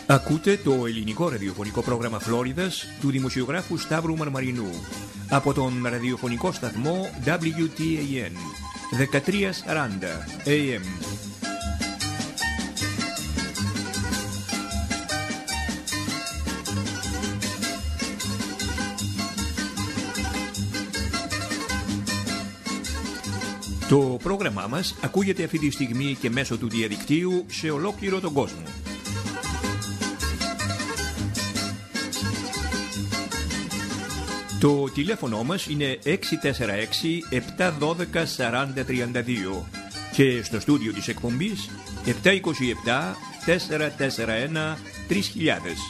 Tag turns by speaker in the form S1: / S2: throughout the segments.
S1: Ακούτε το ελληνικό ραδιοφωνικό πρόγραμμα Φλόριδας του δημοσιογράφου Σταύρου Μαρμαρινού από τον ραδιοφωνικό σταθμό WTAN 1340 AM. Το πρόγραμμά μας ακούγεται αυτή τη στιγμή και μέσω του διαδικτύου σε ολόκληρο τον κόσμο. Το τηλέφωνο μας είναι 646-712-4032 και στο στούντιο της εκπομπής 727-441-3000.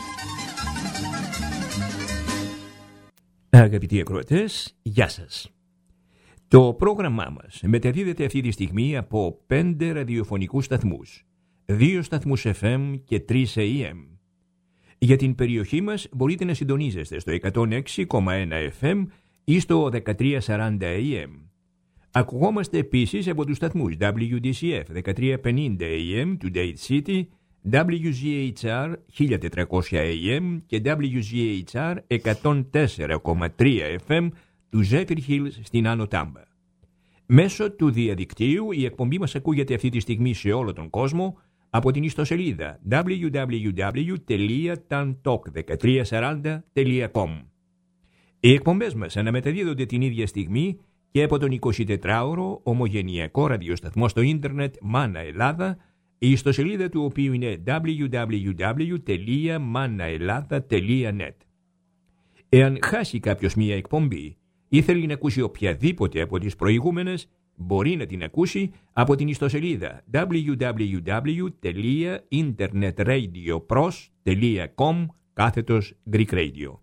S1: Αγαπητοί ακροατές, γεια σας. Το πρόγραμμά μας μεταδίδεται αυτή τη στιγμή από 5 ραδιοφωνικούς σταθμούς, 2 σταθμούς FM και 3 AM. Για την περιοχή μας μπορείτε να συντονίζεστε στο 106,1 FM ή στο 1340 AM. Ακουγόμαστε επίσης από τους σταθμούς WDCF 1350 AM του Dade City, WGHR 1400 AM και WGHR 104,3 FM του Zephyr Hills στην Άνω Τάμπα. Μέσω του διαδικτύου η εκπομπή μας ακούγεται αυτή τη στιγμή σε όλο τον κόσμο από την ιστοσελίδα www.tantalk1340.com. Οι εκπομπές μας αναμεταδίδονται την ίδια στιγμή και από τον 24ωρο ομογενειακό ραδιοσταθμό στο ίντερνετ Μάνα Ελλάδα, η ιστοσελίδα του οποίου είναι www.manaellatha.net. Εάν χάσει κάποιος μία εκπομπή ή θέλει να ακούσει οποιαδήποτε από τις προηγούμενες, μπορεί να την ακούσει από την ιστοσελίδα www.internetradioPros.com/Greek Radio.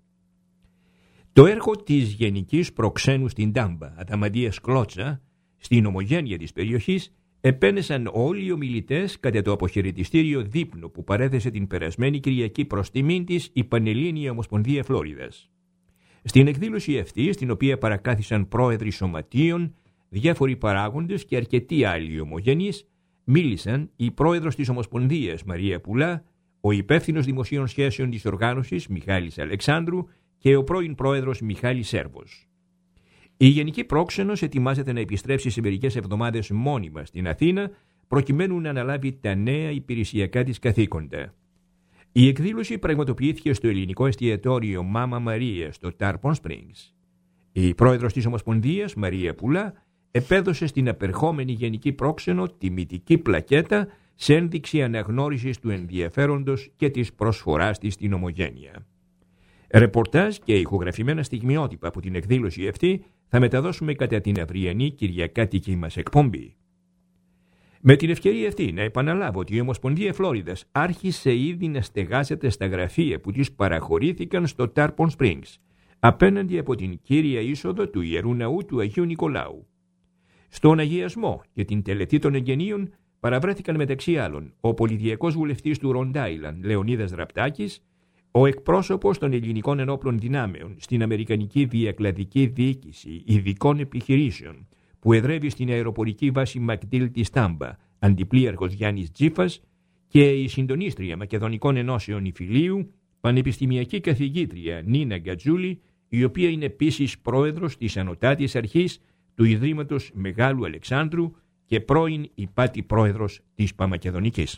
S1: Το έργο της Γενικής Προξένου στην Τάμπα, Αταμαντίας Κλώτσα, στην ομογένεια της περιοχής, επένεσαν όλοι οι ομιλητές κατά το αποχαιρετιστήριο δείπνο που παρέθεσε την περασμένη Κυριακή προς τιμήν της η Πανελλήνια Ομοσπονδία Φλόριδας. Στην εκδήλωση αυτή, στην οποία παρακάθισαν πρόεδροι σωματείων, διάφοροι παράγοντες και αρκετοί άλλοι ομογενείς, μίλησαν η πρόεδρος της Ομοσπονδίας Μαρία Πουλά, ο υπεύθυνος δημοσίων σχέσεων της οργάνωσης Μιχάλης Αλεξάνδρου και ο πρώην πρόεδρος Μιχάλης Σέρβος. Η Γενική Πρόξενος ετοιμάζεται να επιστρέψει σε μερικές εβδομάδες μόνιμα στην Αθήνα, προκειμένου να αναλάβει τα νέα υπηρεσιακά της καθήκοντα. Η εκδήλωση πραγματοποιήθηκε στο ελληνικό εστιατόριο Μάμα Μαρία στο Tarpon Springs. Η πρόεδρος της Ομοσπονδίας Μαρία Πουλά επέδωσε στην απερχόμενη Γενική Πρόξενο τιμητική πλακέτα σε ένδειξη αναγνώρισης του ενδιαφέροντος και της προσφοράς της στην ομογένεια. Ρεπορτάζ και ηχογραφημένα στιγμιότυπα από την εκδήλωση αυτή θα μεταδώσουμε κατά την αυριανή κυριακάτικη μας εκπομπή. Με την ευκαιρία αυτή να επαναλάβω ότι η Ομοσπονδία Φλόριδας άρχισε ήδη να στεγάζεται στα γραφεία που της παραχωρήθηκαν στο Tarpon Springs, απέναντι από την κύρια είσοδο του Ιερού Ναού του Αγίου Νικολάου. Στον αγιασμό και την τελετή των εγγενείων παραβρέθηκαν μεταξύ άλλων ο πολιτιακός βουλευτής του Ροντ Άιλαντ Λεωνίδας Ραπτάκης, ο εκπρόσωπος των ελληνικών ενόπλων δυνάμεων στην Αμερικανική Διακλαδική Διοίκηση Ειδικών Επιχειρήσεων που εδρεύει στην αεροπορική βάση Μακντίλ της Τάμπα, αντιπλοίαρχος Γιάννης Τζίφας, και η συντονίστρια Μακεδονικών Ενώσεων Ιφιλίου, πανεπιστημιακή καθηγήτρια Νίνα Γκατζούλη, η οποία είναι επίσης πρόεδρος της Ανωτάτης Αρχής του Ιδρύματος Μεγάλου Αλεξάνδρου και πρώην υπάτη πρόεδρος της Παμακεδονικής.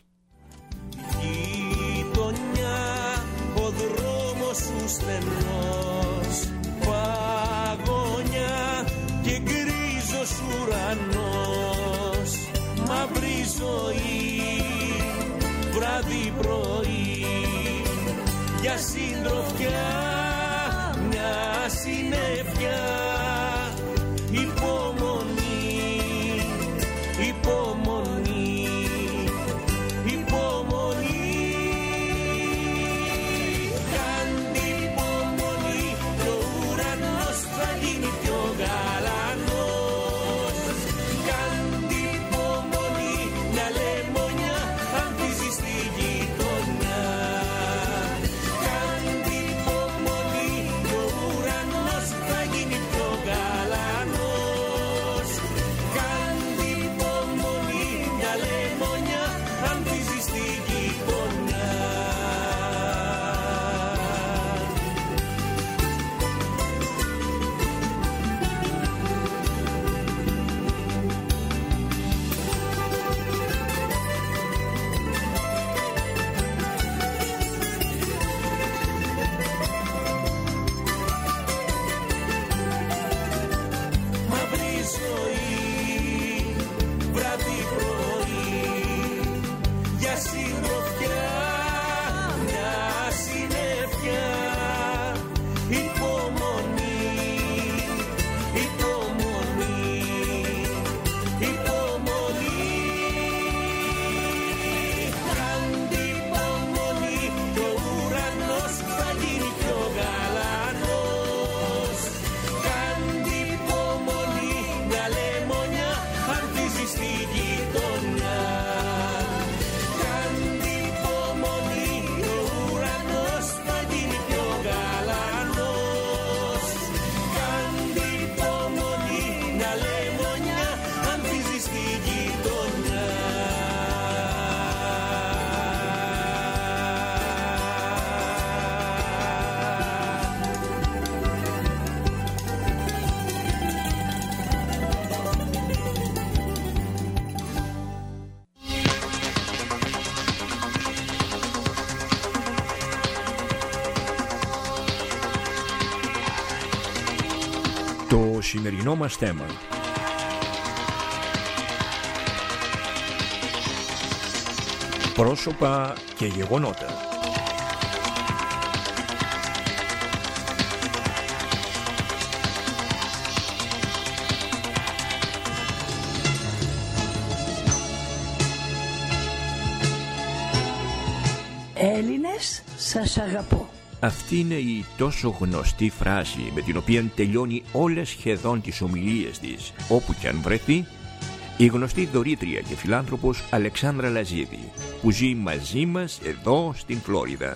S2: Ο δρόμος σου στενός, παγωνιά και γκρίζος ουρανός, μαύρη ζωή, βράδυ πρωί, για συντροφιά μια συννεφιά, υπομονή, υπομονή, υπομονή. Κάντε υπομονή, το ουρανός θα γίνει πιο γαλανός. Κάντε υπομονή, μια λεμονιά ανθίζει στη γειτονιά. Κάντε υπομονή, το ουρανός θα γίνει πιο γαλανός.
S1: Το σημερινό μας θέμα. Πρόσωπα και γεγονότα.
S3: Έλληνες, σας αγαπώ.
S1: Αυτή είναι η τόσο γνωστή φράση με την οποία τελειώνει όλες σχεδόν τις ομιλίες της, όπου κι αν βρεθεί, η γνωστή δωρήτρια και φιλάνθρωπος Αλεξάνδρα Λαζίδη, που ζει μαζί μας εδώ στην Φλόριδα.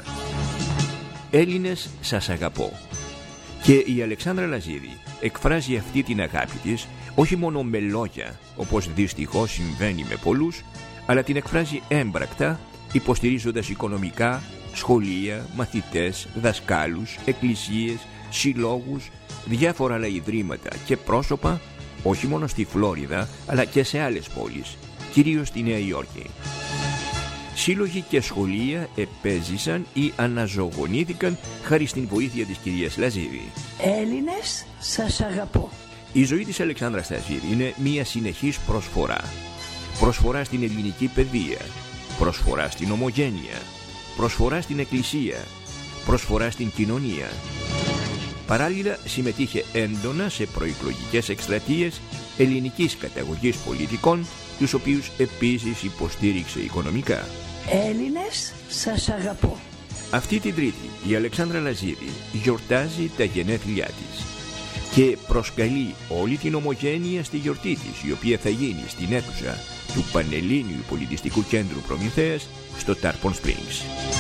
S1: Έλληνες, σας αγαπώ. Και η Αλεξάνδρα Λαζίδη εκφράζει αυτή την αγάπη της όχι μόνο με λόγια, όπως δυστυχώς συμβαίνει με πολλούς, αλλά την εκφράζει έμπρακτα, υποστηρίζοντας οικονομικά σχολεία, μαθητές, δασκάλους, εκκλησίες, συλλόγους, διάφορα άλλα ιδρύματα και πρόσωπα, όχι μόνο στη Φλόριδα, αλλά και σε άλλες πόλεις, κυρίως στη Νέα Υόρκη. Σύλλογοι και σχολεία επέζησαν ή αναζωογονήθηκαν χάρη στην βοήθεια της κυρίας Λαζίδη.
S3: Έλληνες, σας αγαπώ.
S1: Η ζωή της Αλεξάνδρας Λαζίδη είναι μια συνεχής προσφορά. Προσφορά στην ελληνική παιδεία, προσφορά στην ομογένεια, προσφορά στην εκκλησία, προσφορά στην κοινωνία. Παράλληλα συμμετείχε έντονα σε προεκλογικές εκστρατείες ελληνικής καταγωγής πολιτικών, τους οποίους επίσης υποστήριξε οικονομικά.
S3: Έλληνες, σας αγαπώ.
S1: Αυτή την Τρίτη η Αλεξάνδρα Λαζίδη γιορτάζει τα γενέθλιά της και προσκαλεί όλη την ομογένεια στη γιορτή της, η οποία θα γίνει στην αίθουσα του Πανελλήνιου Πολιτιστικού Κέντρου Προμηθέας στο Tarpon Springs.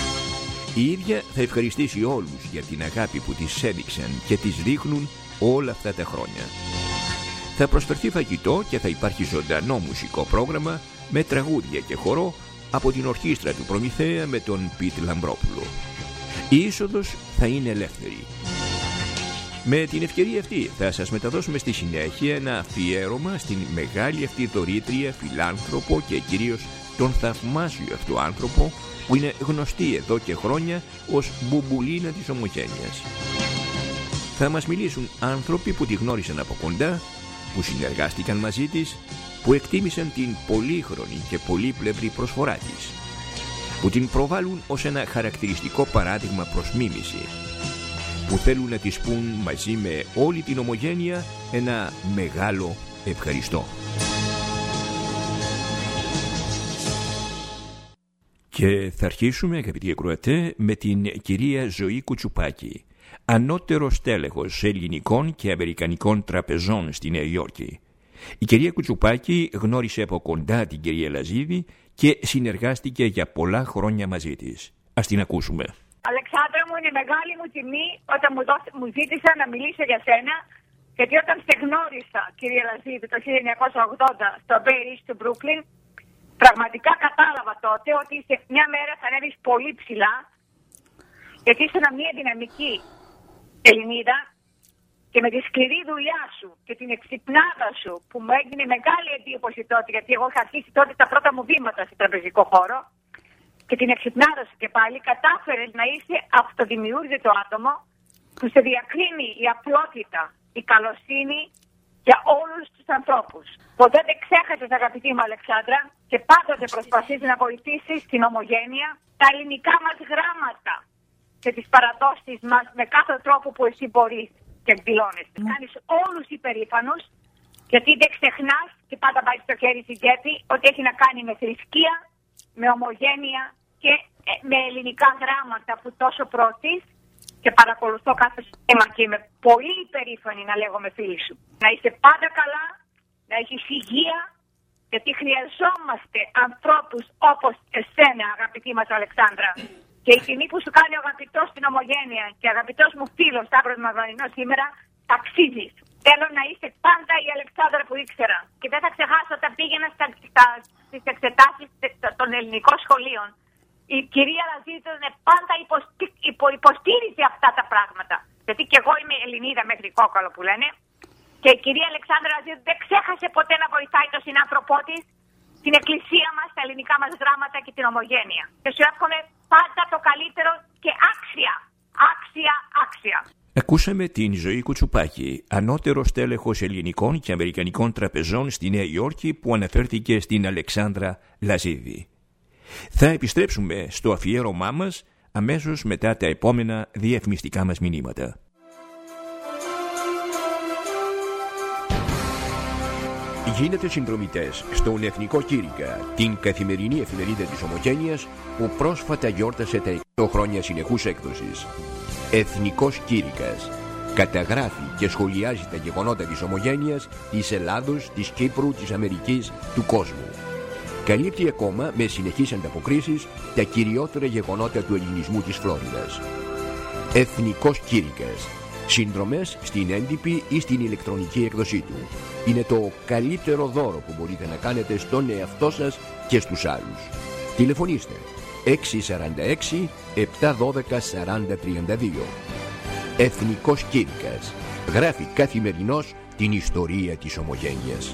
S1: Η ίδια θα ευχαριστήσει όλους για την αγάπη που της έδειξαν και της δείχνουν όλα αυτά τα χρόνια. Θα προσφερθεί φαγητό και θα υπάρχει ζωντανό μουσικό πρόγραμμα με τραγούδια και χορό από την ορχήστρα του Προμηθέα με τον Πιτ Λαμπρόπουλο. Η είσοδος θα είναι ελεύθερη. Με την ευκαιρία αυτή θα σας μεταδώσουμε στη συνέχεια ένα αφιέρωμα στην μεγάλη αυτή δωρήτρια, φιλάνθρωπο και κυρίως τον θαυμάσιο αυτού άνθρωπο που είναι γνωστή εδώ και χρόνια ως μπουμπουλίνα της ομογένειας. Θα μας μιλήσουν άνθρωποι που τη γνώρισαν από κοντά, που συνεργάστηκαν μαζί της, που εκτίμησαν την πολύχρονη και πολύπλευρη προσφορά της, που την προβάλλουν ως ένα χαρακτηριστικό παράδειγμα προς μίμηση, που θέλουν να της πούν μαζί με όλη την ομογένεια ένα μεγάλο ευχαριστώ. Και θα αρχίσουμε, αγαπητοί ακροατέ, με την κυρία Ζωή Κουτσουπάκη, ανώτερο στέλεχος ελληνικών και αμερικανικών τραπεζών στη Νέα Υόρκη. Η κυρία Κουτσουπάκη γνώρισε από κοντά την κυρία Λαζίδη και συνεργάστηκε για πολλά χρόνια μαζί της. Ας την ακούσουμε.
S4: Αλεξάνδρα μου, είναι μεγάλη μου τιμή όταν μου ζήτησα να μιλήσω για σένα, γιατί όταν σε γνώρισα, κυρία Λαζίδη, το 1980 στο Bay Ridge του Brooklyn, πραγματικά κατάλαβα τότε ότι μια μέρα θα ανέβεις πολύ ψηλά, γιατί ήσουν μια δυναμική Ελληνίδα και με τη σκληρή δουλειά σου και την εξυπνάδα σου που μου έγινε μεγάλη εντύπωση τότε, γιατί εγώ είχα αρχίσει τότε τα πρώτα μου βήματα στο τραπεζικό χώρο, και την εξυπνάδα σου και πάλι κατάφερες να είσαι αυτοδημιούργητο άτομο που σε διακρίνει η απλότητα, η καλοσύνη για όλους τους ανθρώπους. Ποτέ δεν ξέχασες, αγαπητή μου Αλεξάνδρα, και πάντοτε προσπαθείς να βοηθήσεις την ομογένεια, τα ελληνικά μας γράμματα και τις παραδόσεις μας με κάθε τρόπο που εσύ μπορείς και εκδηλώνεσαι. Κάνεις όλους υπερήφανους, γιατί δεν ξεχνάς και πάντα βάζεις το χέρι στην τσέπη ότι έχει να κάνει με θρησκεία, με ομογένεια και με ελληνικά γράμματα που τόσο προωθείς και παρακολουθώ κάθε θέμα και είμαι πολύ υπερήφανη να λέγομαι φίλη σου. Να είσαι πάντα καλά, να έχεις υγεία, γιατί χρειαζόμαστε ανθρώπους όπως εσένα, αγαπητή μας Αλεξάνδρα. Και η τιμή που σου κάνει ο αγαπητός στην ομογένεια και αγαπητός μου φίλος Σταύρος Μαυρανινός σήμερα, αξίζεις. Θέλω να είσαι πάντα η Αλεξάνδρα που ήξερα. Και δεν θα ξεχάσω όταν πήγαινα στις εξετάσεις των ελληνικών σχολείων. Η κυρία Λαζίδη πάντα υποστήριζε αυτά τα πράγματα. Γιατί και εγώ είμαι Ελληνίδα μέχρι κόκαλο που λένε. Και η κυρία Αλεξάνδρα Λαζίδη δεν ξέχασε ποτέ να βοηθάει τον συνάνθρωπό της, την εκκλησία μας, τα ελληνικά μας γράμματα και την ομογένεια. Και σου εύχομαι πάντα το καλύτερο και άξια.
S1: Ακούσαμε την Ζωή Κουτσουπάκη, ανώτερο στέλεχος ελληνικών και αμερικανικών τραπεζών στη Νέα Υόρκη, που αναφέρθηκε στην Αλεξάνδρα Λαζίδη. Θα επιστρέψουμε στο αφιέρωμά μας αμέσως μετά τα επόμενα διαφημιστικά μας μηνύματα. Γίνετε συνδρομητές στον Εθνικό Κήρυκα, την καθημερινή εφημερίδα της Ομογένειας, που πρόσφατα γιόρτασε τα 100 χρόνια συνεχούς έκδοσης. Εθνικός Κήρυκας καταγράφει και σχολιάζει τα γεγονότα της Ομογένειας, της Ελλάδος, της Κύπρου, της Αμερικής, του κόσμου. Καλύπτει ακόμα με συνεχείς ανταποκρίσεις τα κυριότερα γεγονότα του ελληνισμού της Φλόριδας. Εθνικός Κήρυκας. Συνδρομές στην έντυπη ή στην ηλεκτρονική έκδοσή του. Είναι το καλύτερο δώρο που μπορείτε να κάνετε στον εαυτό σας και στους άλλους. Τηλεφωνήστε 646 712 4032. Εθνικός Κήρυκας. Γράφει καθημερινώς την ιστορία της Ομογένειας.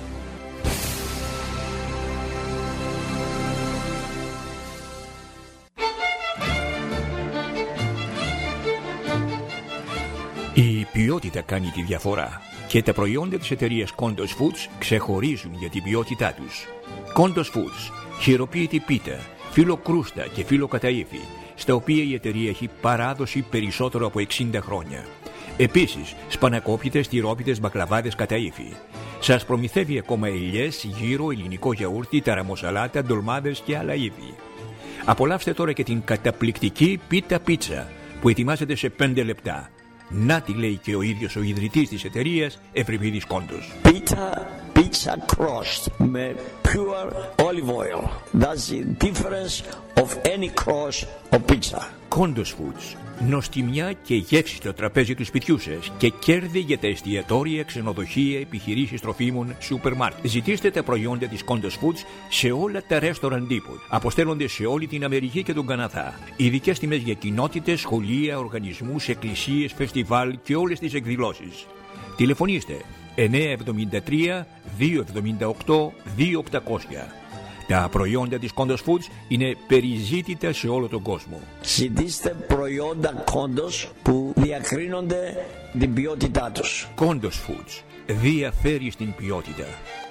S1: Η ποιότητα κάνει τη διαφορά και τα προϊόντα της εταιρείας Kondos Foods ξεχωρίζουν για την ποιότητά τους. Kondos Foods, χειροποίητη πίτα, φύλλο κρούστα και φύλλο καταΐφι, στα οποία η εταιρεία έχει παράδοση περισσότερο από 60 χρόνια. Επίσης, σπανακόπιτες, τυρόπιτες, μπακλαβάδες καταΐφι. Σας προμηθεύει ακόμα ελιές, γύρο, ελληνικό γιαούρτι, ταραμοσαλάτα, ντολμάδες και άλλα είδη. Απολαύστε τώρα και την καταπληκτική πίτα πίτσα, που ετοιμάζεται σε 5 λεπτά. Να τη λέει και ο ίδιος ο ιδρυτής της εταιρείας, Ευρυπίδης Κόντος.
S5: Pizza crust με pure olive oil. That's the difference of any crust of pizza.
S1: Kondos Foods. Νοστιμιά και γεύση στο τραπέζι του σπιτιού σας και κέρδη για τα εστιατόρια, ξενοδοχεία, επιχειρήσεις τροφίμων, σούπερ μάρκετ. Ζητήστε τα προϊόντα της Kondos Foods σε όλα τα restaurant depot. Αποστέλλονται σε όλη την Αμερική και τον Καναδά. Ειδικές τιμές για κοινότητες, σχολεία, οργανισμούς, εκκλησίες, φεστιβάλ και όλες τις εκδηλώσεις. Τηλεφωνήστε 973 278 2800. Τα προϊόντα της Kondos Foods είναι περιζήτητα σε όλο τον κόσμο.
S5: Ζητήστε προϊόντα Kondos που διακρίνονται την ποιότητά τους.
S1: Kondos Foods διαφέρει στην ποιότητα.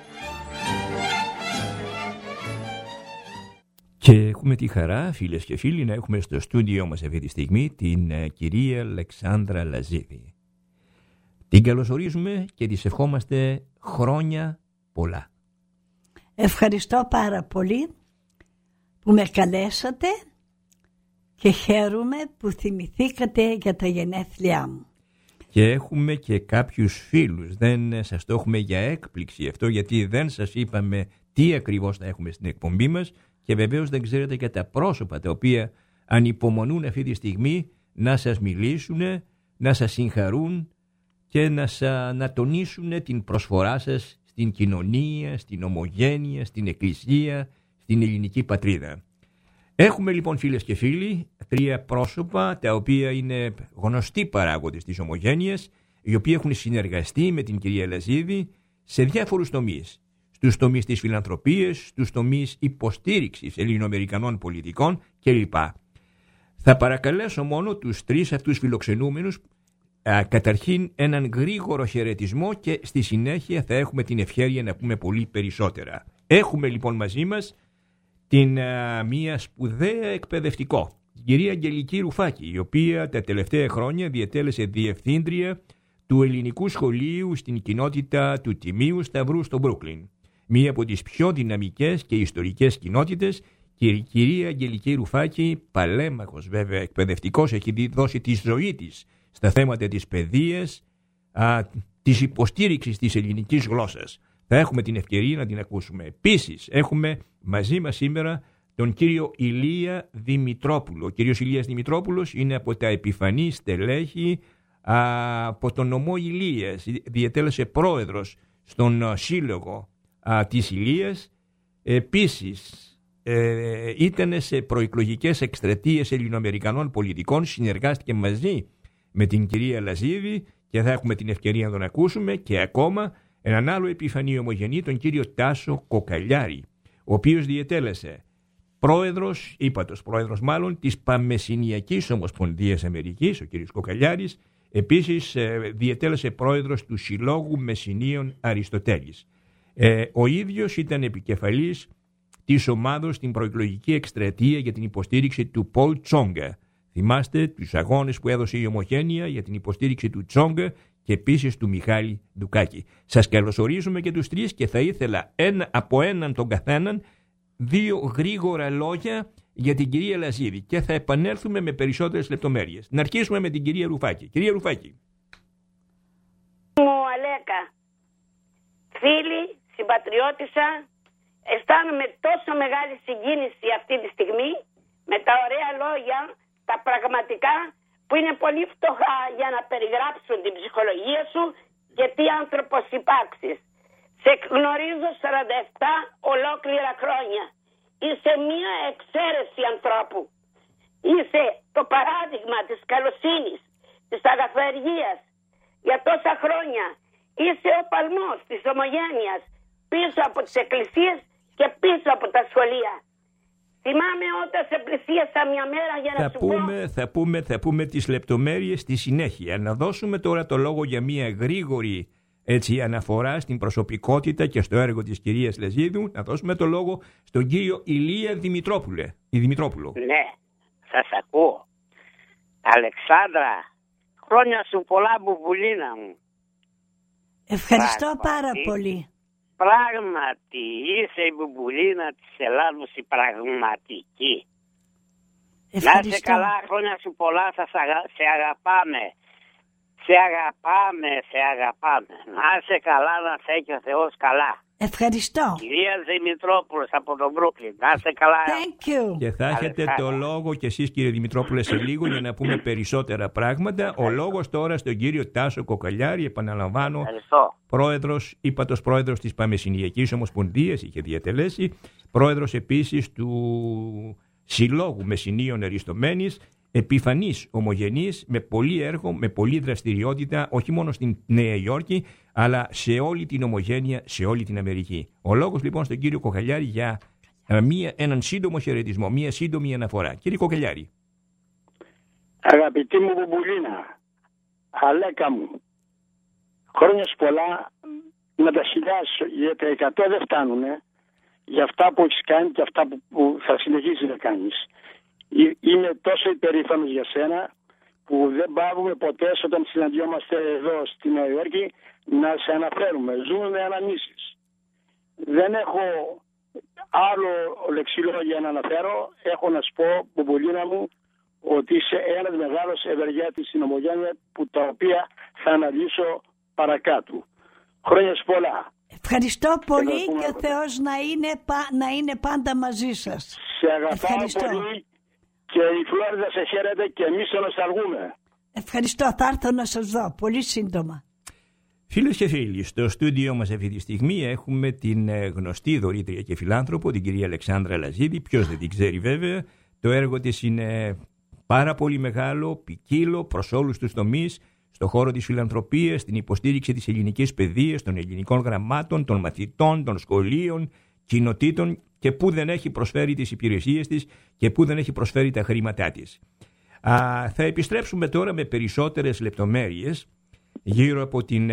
S1: Και έχουμε τη χαρά, φίλες και φίλοι, να έχουμε στο στούντιό μας αυτή τη στιγμή την κυρία Αλεξάνδρα Λαζίδη. Την καλωσορίζουμε και της ευχόμαστε χρόνια πολλά.
S3: Ευχαριστώ πάρα πολύ που με καλέσατε και χαίρομαι που θυμηθήκατε για τα γενέθλιά μου.
S1: Και έχουμε και κάποιους φίλους, δεν σας το έχουμε για έκπληξη αυτό, γιατί δεν σας είπαμε τι ακριβώς θα έχουμε στην εκπομπή μας και βεβαίως δεν ξέρετε και τα πρόσωπα τα οποία ανυπομονούν αυτή τη στιγμή να σας μιλήσουν, να σας συγχαρούν και να τονίσουν την προσφορά σας στην κοινωνία, στην ομογένεια, στην εκκλησία, στην ελληνική πατρίδα. Έχουμε λοιπόν, φίλες και φίλοι, 3 πρόσωπα τα οποία είναι γνωστοί παράγοντες της ομογένειας, οι οποίοι έχουν συνεργαστεί με την κυρία Λαζίδη σε διάφορους τομείς. Στους τομείς της φιλανθρωπίας, στους τομείς υποστήριξης ελληνοαμερικανών πολιτικών κλπ. Θα παρακαλέσω μόνο τους 3 αυτούς φιλοξενούμενους, καταρχήν έναν γρήγορο χαιρετισμό και στη συνέχεια θα έχουμε την ευχέρεια να πούμε πολύ περισσότερα. Έχουμε λοιπόν μαζί μας μία σπουδαία εκπαιδευτικό, την κυρία Αγγελική Ρουφάκη, η οποία τα τελευταία χρόνια διετέλεσε διευθύντρια του ελληνικού σχολείου στην κοινότητα του Τιμίου Σταυρού στο Μπρούκλιν. Μία από τις πιο δυναμικές και ιστορικές κοινότητες. Και η κυρία Αγγελική Ρουφάκη, παλέμαχος βέβαια εκπαιδευτικός, έχει δώσει τη ζωή της στα θέματα της παιδείας, της υποστήριξης της ελληνικής γλώσσας. Θα έχουμε την ευκαιρία να την ακούσουμε. Επίσης έχουμε μαζί μας σήμερα τον κύριο Ηλία Δημητρόπουλο. Ο κύριος Ηλίας Δημητρόπουλος είναι από τα επιφανή στελέχη από τον νομό Ηλίας. Διετέλεσε πρόεδρος στον σύλλογο της Ηλίας. Επίσης ήταν σε προεκλογικές εκστρατείες ελληνοαμερικανών πολιτικών, συνεργάστηκε μαζί με την κυρία Λαζίδη και θα έχουμε την ευκαιρία να τον ακούσουμε, και ακόμα έναν άλλο επιφανή ομογενή, τον κύριο Τάσο Κοκαλιάρη, ο οποίος διετέλεσε ύπατος πρόεδρος της Παμεσσηνιακής Ομοσπονδίας Αμερικής, ο κύριος Κοκαλιάρης, Επίσης διετέλεσε πρόεδρος του Συλλόγου Μεσσηνίων Αριστοτέλης. Ο ίδιος ήταν επικεφαλής της ομάδος στην προεκλογική εκστρατεία για την υποστήριξη του Πολ Τσόγκα. Θυμάστε τους αγώνες που έδωσε η Ομογένεια για την υποστήριξη του Τσόγκα και επίσης του Μιχάλη Ντουκάκη. Σας καλωσορίζουμε και τους τρεις και θα ήθελα από έναν τον καθέναν 2 γρήγορα λόγια για την κυρία Λαζίδη και θα επανέλθουμε με περισσότερες λεπτομέρειες. Να αρχίσουμε με την κυρία Ρουφάκη. Κυρία Ρουφάκη.
S6: Μου Αλέκα, φίλη, συμπατριώτησα, αισθάνομαι τόσο μεγάλη συγκίνηση αυτή τη στιγμή με τα ωραία λόγια, τα πραγματικά που είναι πολύ φτωχά για να περιγράψουν την ψυχολογία σου και τι άνθρωπος υπάρξεις. Σε γνωρίζω 47 ολόκληρα χρόνια. Είσαι μία εξαίρεση ανθρώπου. Είσαι το παράδειγμα της καλοσύνης, της αγαθοεργίας. Για τόσα χρόνια είσαι ο παλμός της ομογένειας πίσω από τις εκκλησίες και πίσω από τα σχολεία. Θυμάμαι όταν σε πλησίασα μια μέρα για να
S1: Θα πούμε τις λεπτομέρειες στη συνέχεια. Να δώσουμε τώρα το λόγο για μια γρήγορη αναφορά στην προσωπικότητα και στο έργο της κυρίας Λαζίδου. Να δώσουμε το λόγο στον κύριο Ηλία Δημητρόπουλο.
S7: Ναι, σας ακούω. Αλεξάνδρα, χρόνια σου πολλά, μπουμπουλίνα μου.
S3: Ευχαριστώ πάρα πολύ.
S7: Πράγματι, είσαι η μπουμπουλίνα της Ελλάδος, η πραγματική.
S3: Ευχαριστώ.
S7: Να είσαι καλά, χρόνια σου πολλά, σε αγαπάμε. Σε αγαπάμε. Να είσαι καλά, να σε έχει ο Θεός καλά.
S3: Ευχαριστώ.
S7: Κυρία Δημητρόπουλος από τον Μπρούκλιν, να είσαι καλά.
S3: Thank you.
S1: Και θα έχετε το λόγο κι εσείς κύριε Δημητρόπουλε σε λίγο για να πούμε περισσότερα πράγματα. Ο λόγος τώρα στον κύριο Τάσο Κοκαλιάρη, επαναλαμβάνω, ύπατος πρόεδρος της Παμεσσηνιακής Ομοσπονδίας, είχε διατελέσει, πρόεδρος επίσης του Συλλόγου Μεσσηνίων Αριστομένης, επιφανής ομογενής, με πολύ έργο, με πολλή δραστηριότητα, όχι μόνο στην Νέα Υόρκη, αλλά σε όλη την ομογένεια, σε όλη την Αμερική. Ο λόγος λοιπόν στον κύριο Κοκαλιάρη για έναν σύντομο χαιρετισμό, μια σύντομη αναφορά. Κύριε Κοκαλιάρη.
S8: Αγαπητή μου μπουμπουλίνα, Αλέκα μου, χρόνια σου πολλά, να τα χιλιάσω, γιατί τα 100 δεν φτάνουνε για αυτά που έχεις κάνει και αυτά που θα συνεχίσεις να κάνεις. Είμαι τόσο υπερήφανος για σένα που δεν πάβουμε ποτέ όταν συναντιόμαστε εδώ στη Νέα Υόρκη να σε αναφέρουμε. Ζούμε με αναμνήσεις. Δεν έχω άλλο λεξιλόγιο να αναφέρω. Έχω να σου πω, μπουμπουλίνα μου, ότι είσαι ένας μεγάλος ευεργέτης στην ομογένεια που τα οποία θα αναλύσω παρακάτω. Χρόνια σου πολλά.
S3: Ευχαριστώ πολύ και ο Θεός να είναι πάντα μαζί σας.
S8: Σε αγαπάω πολύ. Και η Φλόριδα σε χαίρεται και εμείς σε νοσταλγούμε.
S3: Ευχαριστώ, θα έρθω να σας δω πολύ σύντομα.
S1: Φίλες και φίλοι, στο στούντιο μας αυτή τη στιγμή έχουμε την γνωστή δωρήτρια και φιλάνθρωπο, την κυρία Αλεξάνδρα Λαζίδη. Ποιος δεν την ξέρει βέβαια. Το έργο της είναι πάρα πολύ μεγάλο, ποικίλο προς όλους τους τομείς, στο χώρο της φιλανθρωπίας, στην υποστήριξη της ελληνικής παιδείας, των ελληνικών γραμμάτων, των μαθητών, των σχολείων, κοινοτήτων και που δεν έχει προσφέρει τις υπηρεσίες της και που δεν έχει προσφέρει τα χρήματά της. Θα επιστρέψουμε τώρα με περισσότερες λεπτομέρειες γύρω από την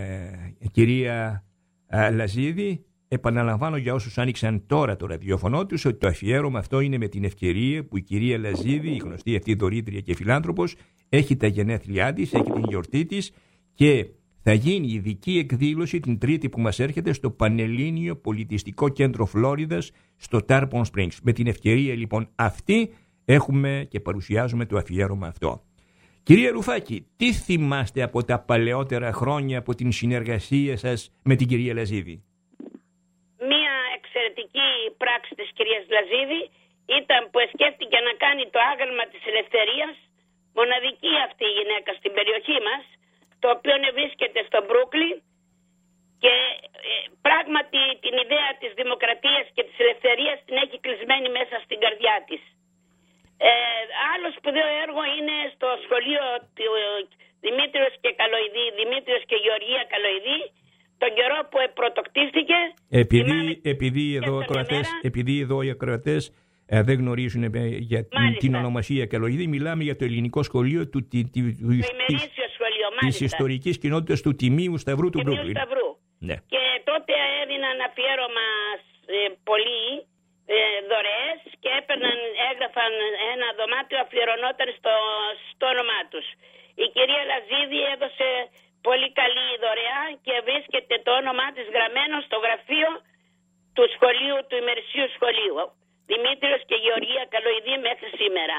S1: κυρία Λαζίδη. Επαναλαμβάνω για όσους άνοιξαν τώρα το ραδιόφωνο τους ότι το αφιέρωμα αυτό είναι με την ευκαιρία που η κυρία Λαζίδη, η γνωστή αυτή δωρήτρια και φιλάνθρωπος, έχει τα γενέθλιά της, έχει την γιορτή της και θα γίνει ειδική εκδήλωση την Τρίτη που μας έρχεται στο Πανελλήνιο Πολιτιστικό Κέντρο Φλόριδας στο Tarpon Springs. Με την ευκαιρία λοιπόν αυτή έχουμε και παρουσιάζουμε το αφιέρωμα αυτό. Κυρία Ρουφάκη, τι θυμάστε από τα παλαιότερα χρόνια από την συνεργασία σας με την κυρία Λαζίδη?
S6: Μία εξαιρετική πράξη της κυρίας Λαζίδη ήταν που σκέφτηκε να κάνει το άγαλμα της ελευθερίας, μοναδική αυτή η γυναίκα στην περιοχή μας, το οποίο βρίσκεται στο Μπρούκλιν και πράγματι την ιδέα της δημοκρατίας και της ελευθερίας την έχει κλεισμένη μέσα στην καρδιά της. Άλλο σπουδαίο έργο είναι στο σχολείο του Δημήτριος και Γεωργία Καλοειδή, τον καιρό που πρωτοκτήθηκε.
S1: Επειδή εδώ οι ακροατές δεν γνωρίζουν για την ονομασία Καλοειδή, μιλάμε για το ελληνικό σχολείο του
S6: ημερήσιο σχολείο.
S1: της ιστορικής κοινότητας του Τιμίου Σταυρού του Μπρούκλιν. Ναι.
S6: Και τότε έδιναν αφιέρωμα πολλοί δωρεές και έγραφαν ένα δωμάτιο, αφιερωνόταν στο όνομά τους. Η κυρία Λαζίδη έδωσε πολύ καλή δωρεά και βρίσκεται το όνομά της γραμμένο στο γραφείο του σχολείου, του ημερησίου σχολείου. Δημήτριος και Γεωργία Καλοειδή μέχρι σήμερα.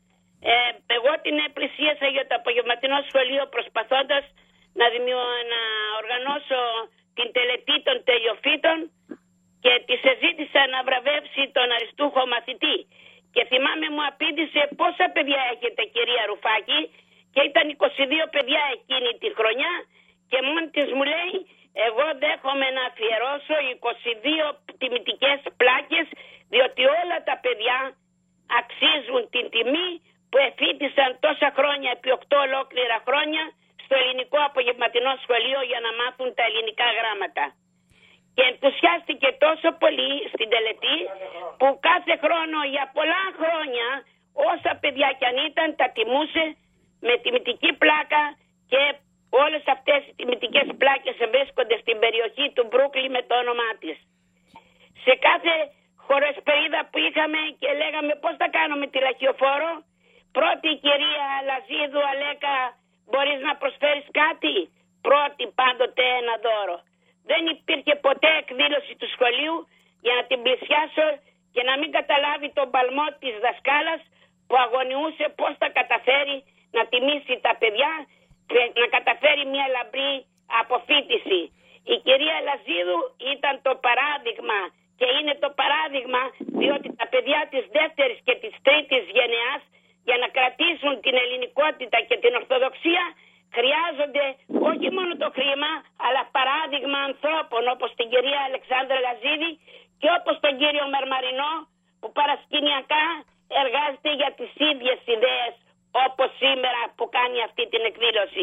S6: Εγώ την πλησίασα για το απογευματινό σχολείο προσπαθώντας να οργανώσω την τελετή των τελειοφύτων και τη ζήτησα να βραβεύσει τον αριστούχο μαθητή. Και θυμάμαι μου απήντησε πόσα παιδιά έχετε κυρία Ρουφάκη, και ήταν 22 παιδιά εκείνη τη χρονιά και μόνη της μου λέει εγώ δέχομαι να αφιερώσω 22 τιμητικές πλάκες διότι όλα τα παιδιά αξίζουν την τιμή που εφοίτησαν τόσα χρόνια, επί 8 ολόκληρα χρόνια, στο ελληνικό απογευματινό σχολείο για να μάθουν τα ελληνικά γράμματα. Και ενθουσιάστηκε τόσο πολύ στην τελετή που κάθε χρόνο για πολλά χρόνια όσα παιδιά κι αν ήταν τα τιμούσε με τιμητική πλάκα και όλες αυτές οι τιμητικές πλάκες βρίσκονται στην περιοχή του Μπρούκλιν με το όνομά της. Σε κάθε χοροσπερίδα που είχαμε και λέγαμε πώς θα κάνουμε τη λαχιοφόρο, πρώτη κυρία Λαζίδου, Αλέκα, μπορείς να προσφέρεις κάτι? Πρώτη πάντοτε ένα δώρο. Δεν υπήρχε ποτέ εκδήλωση του σχολείου για να την πλησιάσω και να μην καταλάβει τον παλμό της δασκάλας που αγωνιούσε πώς θα καταφέρει να τιμήσει τα παιδιά και να καταφέρει μια λαμπρή αποφοίτηση. Η κυρία Λαζίδου ήταν το παράδειγμα και είναι το παράδειγμα διότι τα παιδιά της δεύτερης και της τρίτης γενεάς για να κρατήσουν την ελληνικότητα και την ορθοδοξία χρειάζονται όχι μόνο το χρήμα αλλά παράδειγμα ανθρώπων όπως την κυρία Αλεξάνδρα Λαζίδη και όπως τον κύριο Μερμαρινό που παρασκηνιακά εργάζεται για τις ίδιες ιδέες όπως σήμερα που κάνει αυτή την εκδήλωση.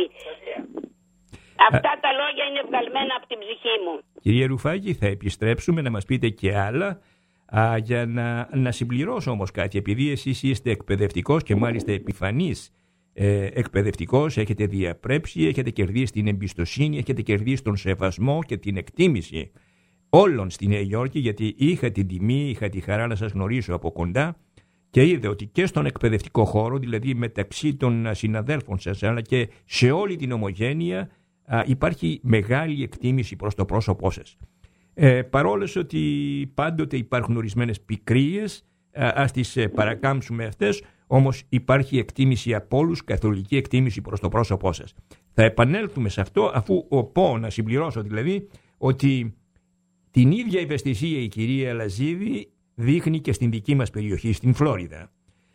S6: Αυτά τα λόγια είναι βγαλμένα από την ψυχή μου.
S1: Κυρία Ρουφάκη, θα επιστρέψουμε να μας πείτε και άλλα για να συμπληρώσω όμως κάτι. Επειδή εσείς είστε εκπαιδευτικός και μάλιστα επιφανής εκπαιδευτικός, έχετε διαπρέψει, έχετε κερδίσει την εμπιστοσύνη, έχετε κερδίσει τον σεβασμό και την εκτίμηση όλων στη Νέα Υόρκη, γιατί είχα την τιμή, είχα τη χαρά να σας γνωρίσω από κοντά και είδα ότι και στον εκπαιδευτικό χώρο, δηλαδή μεταξύ των συναδέλφων σας αλλά και σε όλη την ομογένεια υπάρχει μεγάλη εκτίμηση προς το πρόσωπό σας. Παρόλο ότι πάντοτε υπάρχουν ορισμένες πικρίες, ας τις παρακάμψουμε αυτές, όμως υπάρχει εκτίμηση από όλους, καθολική εκτίμηση προς το πρόσωπό σας. Θα επανέλθουμε σε αυτό αφού πω να συμπληρώσω δηλαδή ότι την ίδια ευαισθησία η κυρία Λαζίδη δείχνει και στην δική μας περιοχή, στην Φλόριδα.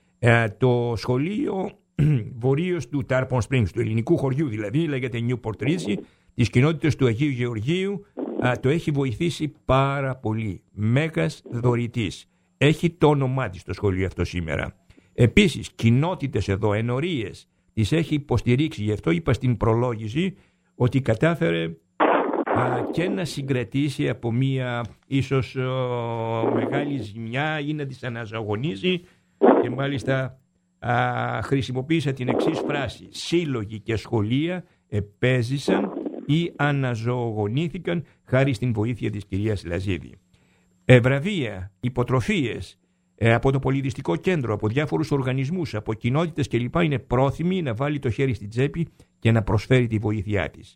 S1: Το σχολείο βορείως του Tarpon Springs, του ελληνικού χωριού δηλαδή, λέγεται Newport Rizzi, της κοινότητας του Αγίου Γεωργίου, το έχει βοηθήσει πάρα πολύ. Μέγας δωρητής. Έχει το όνομά της το σχολείο αυτό σήμερα. Επίσης, κοινότητες εδώ, ενορίες, τις έχει υποστηρίξει. Γι' αυτό είπα στην προλόγηση ότι κατάφερε και να συγκρατήσει από μία ίσως μεγάλη ζημιά ή να τις αναζωογονήσει και μάλιστα χρησιμοποίησα την εξής φράση: σύλλογοι και σχολεία επέζησαν ή αναζωογονήθηκαν χάρη στην βοήθεια της κυρίας Λαζίδη. Βραβεία, υποτροφίες από το πολιτιστικό κέντρο, από διάφορους οργανισμούς, από κοινότητες κλπ. Είναι πρόθυμη να βάλει το χέρι στην τσέπη και να προσφέρει τη βοήθειά της.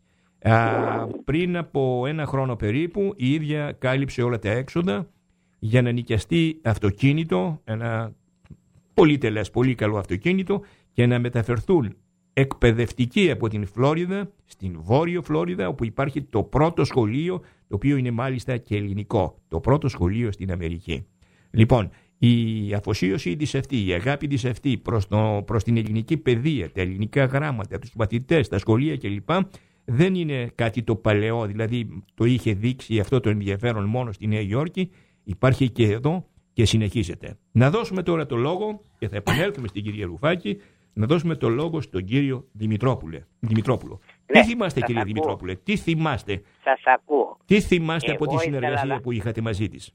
S1: Πριν από 1 χρόνο περίπου η ίδια κάλυψε όλα τα έξοδα για να νοικιαστεί αυτοκίνητο, ένα πολύ τελές, πολύ καλό αυτοκίνητο, και να μεταφερθούν εκπαιδευτικοί από την Φλόριδα στην Βόρειο Φλόριδα, όπου υπάρχει το πρώτο σχολείο, το οποίο είναι μάλιστα και ελληνικό, το πρώτο σχολείο στην Αμερική. Λοιπόν, η αφοσίωση της αυτή, η αγάπη της αυτή προς την ελληνική παιδεία, τα ελληνικά γράμματα, τους μαθητές, τα σχολεία κλπ. Δεν είναι κάτι το παλαιό, δηλαδή το είχε δείξει αυτό το ενδιαφέρον μόνο στη Νέα Υόρκη, υπάρχει και εδώ και συνεχίζεται. Να δώσουμε τώρα το λόγο, και θα επανέλθουμε στην κυρία Ρουφάκη, να δώσουμε το λόγο στον κύριο Δημητρόπουλο. Τι θυμάστε κύριε Δημητρόπουλε, τι θυμάστε?
S7: Σας ακούω.
S1: Τι θυμάστε από τη συνεργασία που είχατε μαζί της?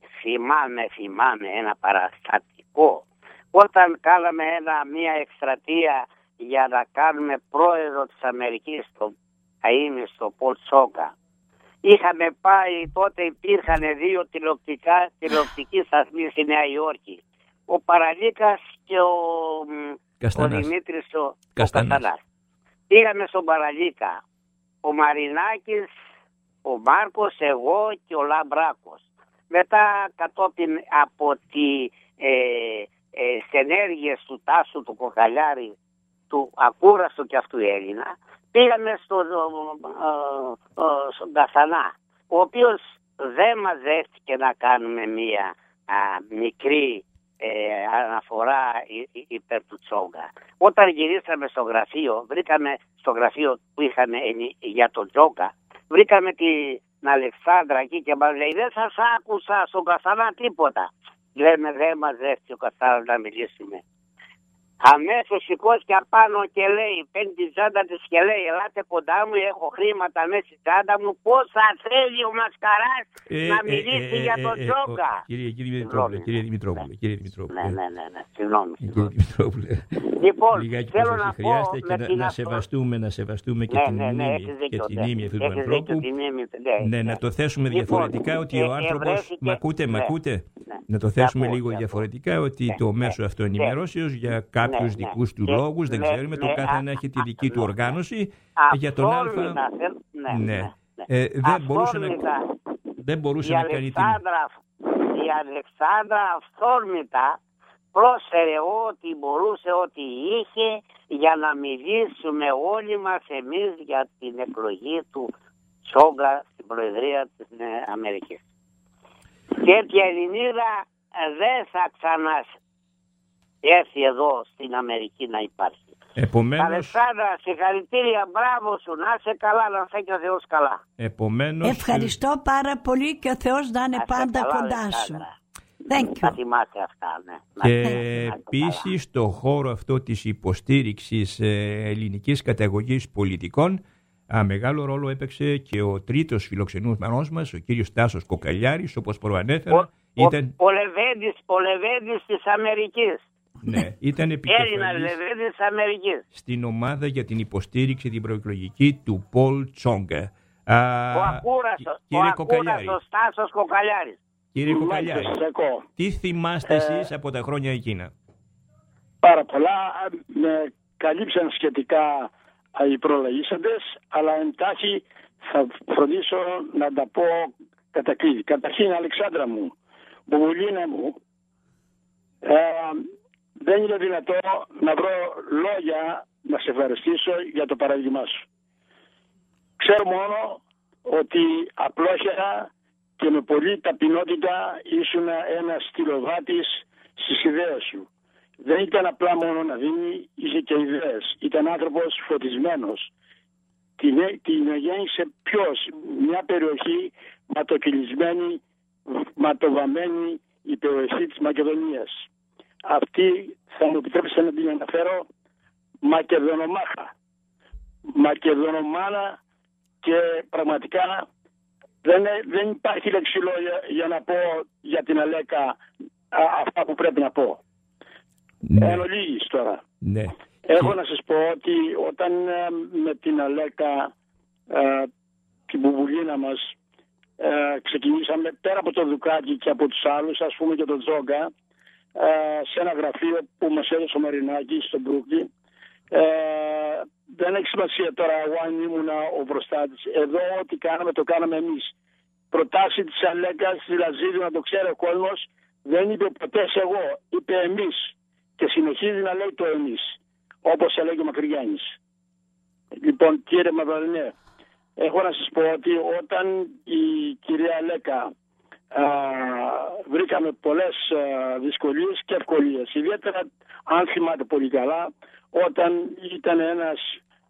S7: Θυμάμαι ένα παραστατικό. Όταν κάναμε μια εκστρατεία για να κάνουμε πρόεδρο της Αμερικής στο Πολ Τσόγκα. Είχαμε πάει, τότε υπήρχαν 2 τηλεοπτικοί σταθμοί στη Νέα Υόρκη. Ο Παραλίκας και ο Δημήτρης ο Καστανάς. Πήγαμε στον Παραλίκα. Ο Μαρινάκης, ο Μάρκος, εγώ και ο Λαμπράκος. Μετά κατόπιν από τις ενέργειες του Τάσου του Κοκαλιάρη, του ακούραστου και αυτού Έλληνα, πήγαμε στον Καστανά, ο οποίος δεν μαζεύτηκε να κάνουμε μία μικρή αναφορά υπέρ του Τσόγκα. Όταν γυρίσαμε στο γραφείο, βρήκαμε στο γραφείο που είχαμε για τον Τσόγκα, βρήκαμε την Αλεξάνδρα εκεί και μας λέει, δεν σας άκουσα στον Καστανά τίποτα. Λέμε, δεν μαζεύτηκε ο Καστανάς να μιλήσουμε. Αμέσως σηκώθηκε απάνω και λέει, παίρνει την τσάντα της και λέει, ελάτε κοντά μου, έχω χρήματα μέσα στην τσάντα μου, πώς θα θέλει ο Μασκαράς να μιλήσει για τον Τσόγκα.
S1: Κύριε Δημητρόπουλε.
S7: Ναι, συγγνώμη.
S1: Λοιπόν,
S7: θέλω να πω
S1: να σεβαστούμε και την μνήμη αυτού του ανθρώπου. Ναι, να το θέσουμε διαφορετικά ότι ο άνθρωπος, μ' ακούτε, να το θέσουμε λίγο διαφορετικά ότι το μέσο αυτό ενημερώσεως για κάποιους δικούς του λόγους, δεν ξέρουμε, το κάθε ένα έχει τη δική του οργάνωση, για τον Α. Δεν μπορούσε να κάνει την...
S7: Η Αλεξάνδρα αυθόρμητα πρόσφερε ό,τι μπορούσε, ό,τι είχε, για να μιλήσουμε όλοι μας εμείς για την εκλογή του Τσόγκα στην Προεδρία της Αμερικής. Τέτοια Ελληνίδα δεν θα ξαναέρθει εδώ στην Αμερική να υπάρχει.
S1: Επομένως...
S7: Αλεξάνδρα, συγχαρητήρια, μπράβο σου, να είσαι καλά, να σε και ο Θεός καλά.
S3: Ευχαριστώ πάρα πολύ και ο Θεός να είναι πάντα κοντά σου.
S7: Θα θυμάστε αυτά, ναι.
S1: Και επίσης στο χώρο αυτό της υποστήριξης ελληνικής καταγωγής πολιτικών, μεγάλο ρόλο έπαιξε και ο τρίτος φιλοξενούμενος μας, ο κύριος Τάσος Κοκαλιάρης, όπως προανέφερα.
S7: Ο Λεβέντης της Αμερικής.
S1: Ναι, ήταν επικεφαλής στην ομάδα για την υποστήριξη την προεκλογική του Πολ Τσόγκα.
S7: Ο ακούραστος Τάσος Κοκαλιάρης.
S1: Κύριε Κοκαλιάρη, τι θυμάστε εσείς από τα χρόνια εκείνα?
S8: Πάρα πολλά. Με καλύψαν σχετικά οι προλαγήσαντες, αλλά εντάχει θα φροντίσω να τα πω κατά κλείδι. Καταρχήν, Αλεξάνδρα μου, Μπουμπουλίνα μου, δεν είναι δυνατό να βρω λόγια να σε ευχαριστήσω για το παράδειγμά σου. Ξέρω μόνο ότι απλόχερα και με πολλή ταπεινότητα ήσουν ένας στυλοβάτης στις ιδέες σου. Δεν ήταν απλά μόνο να δίνει, είχε και ιδέες. Ήταν άνθρωπος φωτισμένος. Την γέννησε ποιος? Μια περιοχή ματοκυλισμένη, ματοβαμμένη, η περιοχή της Μακεδονίας. Αυτή θα μου επιτρέψετε να την αναφέρω Μακεδονομάχα. Μακεδονομάνα, και πραγματικά δεν υπάρχει λεξιλόγια για να πω για την Αλέκα αυτά που πρέπει να πω. Εν ολίγης τώρα.
S1: Ναι.
S8: Έχω να σας πω ότι όταν με την Αλέκα την Μπουμπουλίνα μας ξεκινήσαμε, πέρα από το Δουκάκι και από τους άλλους, ας πούμε και τον Τσόγκα, σε ένα γραφείο που μας έδωσε ο Μαρινάκης στο Μπρούκλιν. Δεν έχει σημασία τώρα εγώ αν ήμουνα ο προστάτης. Εδώ ό,τι κάναμε το κάναμε εμείς. Προτάσει της Αλέκας στη Λαζίδου, να το ξέρει ο κόσμος, δεν είπε ποτέ σε εγώ, είπε εμείς. Και συνεχίζει να λέει το εμείς, όπως έλεγε ο Μακρυγιάννης. Λοιπόν, κύριε Μαυρανέ, έχω να σας πω ότι όταν η κυρία Αλέκα βρήκαμε πολλές δυσκολίες και ευκολίες, ιδιαίτερα αν θυμάται πολύ καλά, όταν ήταν ένας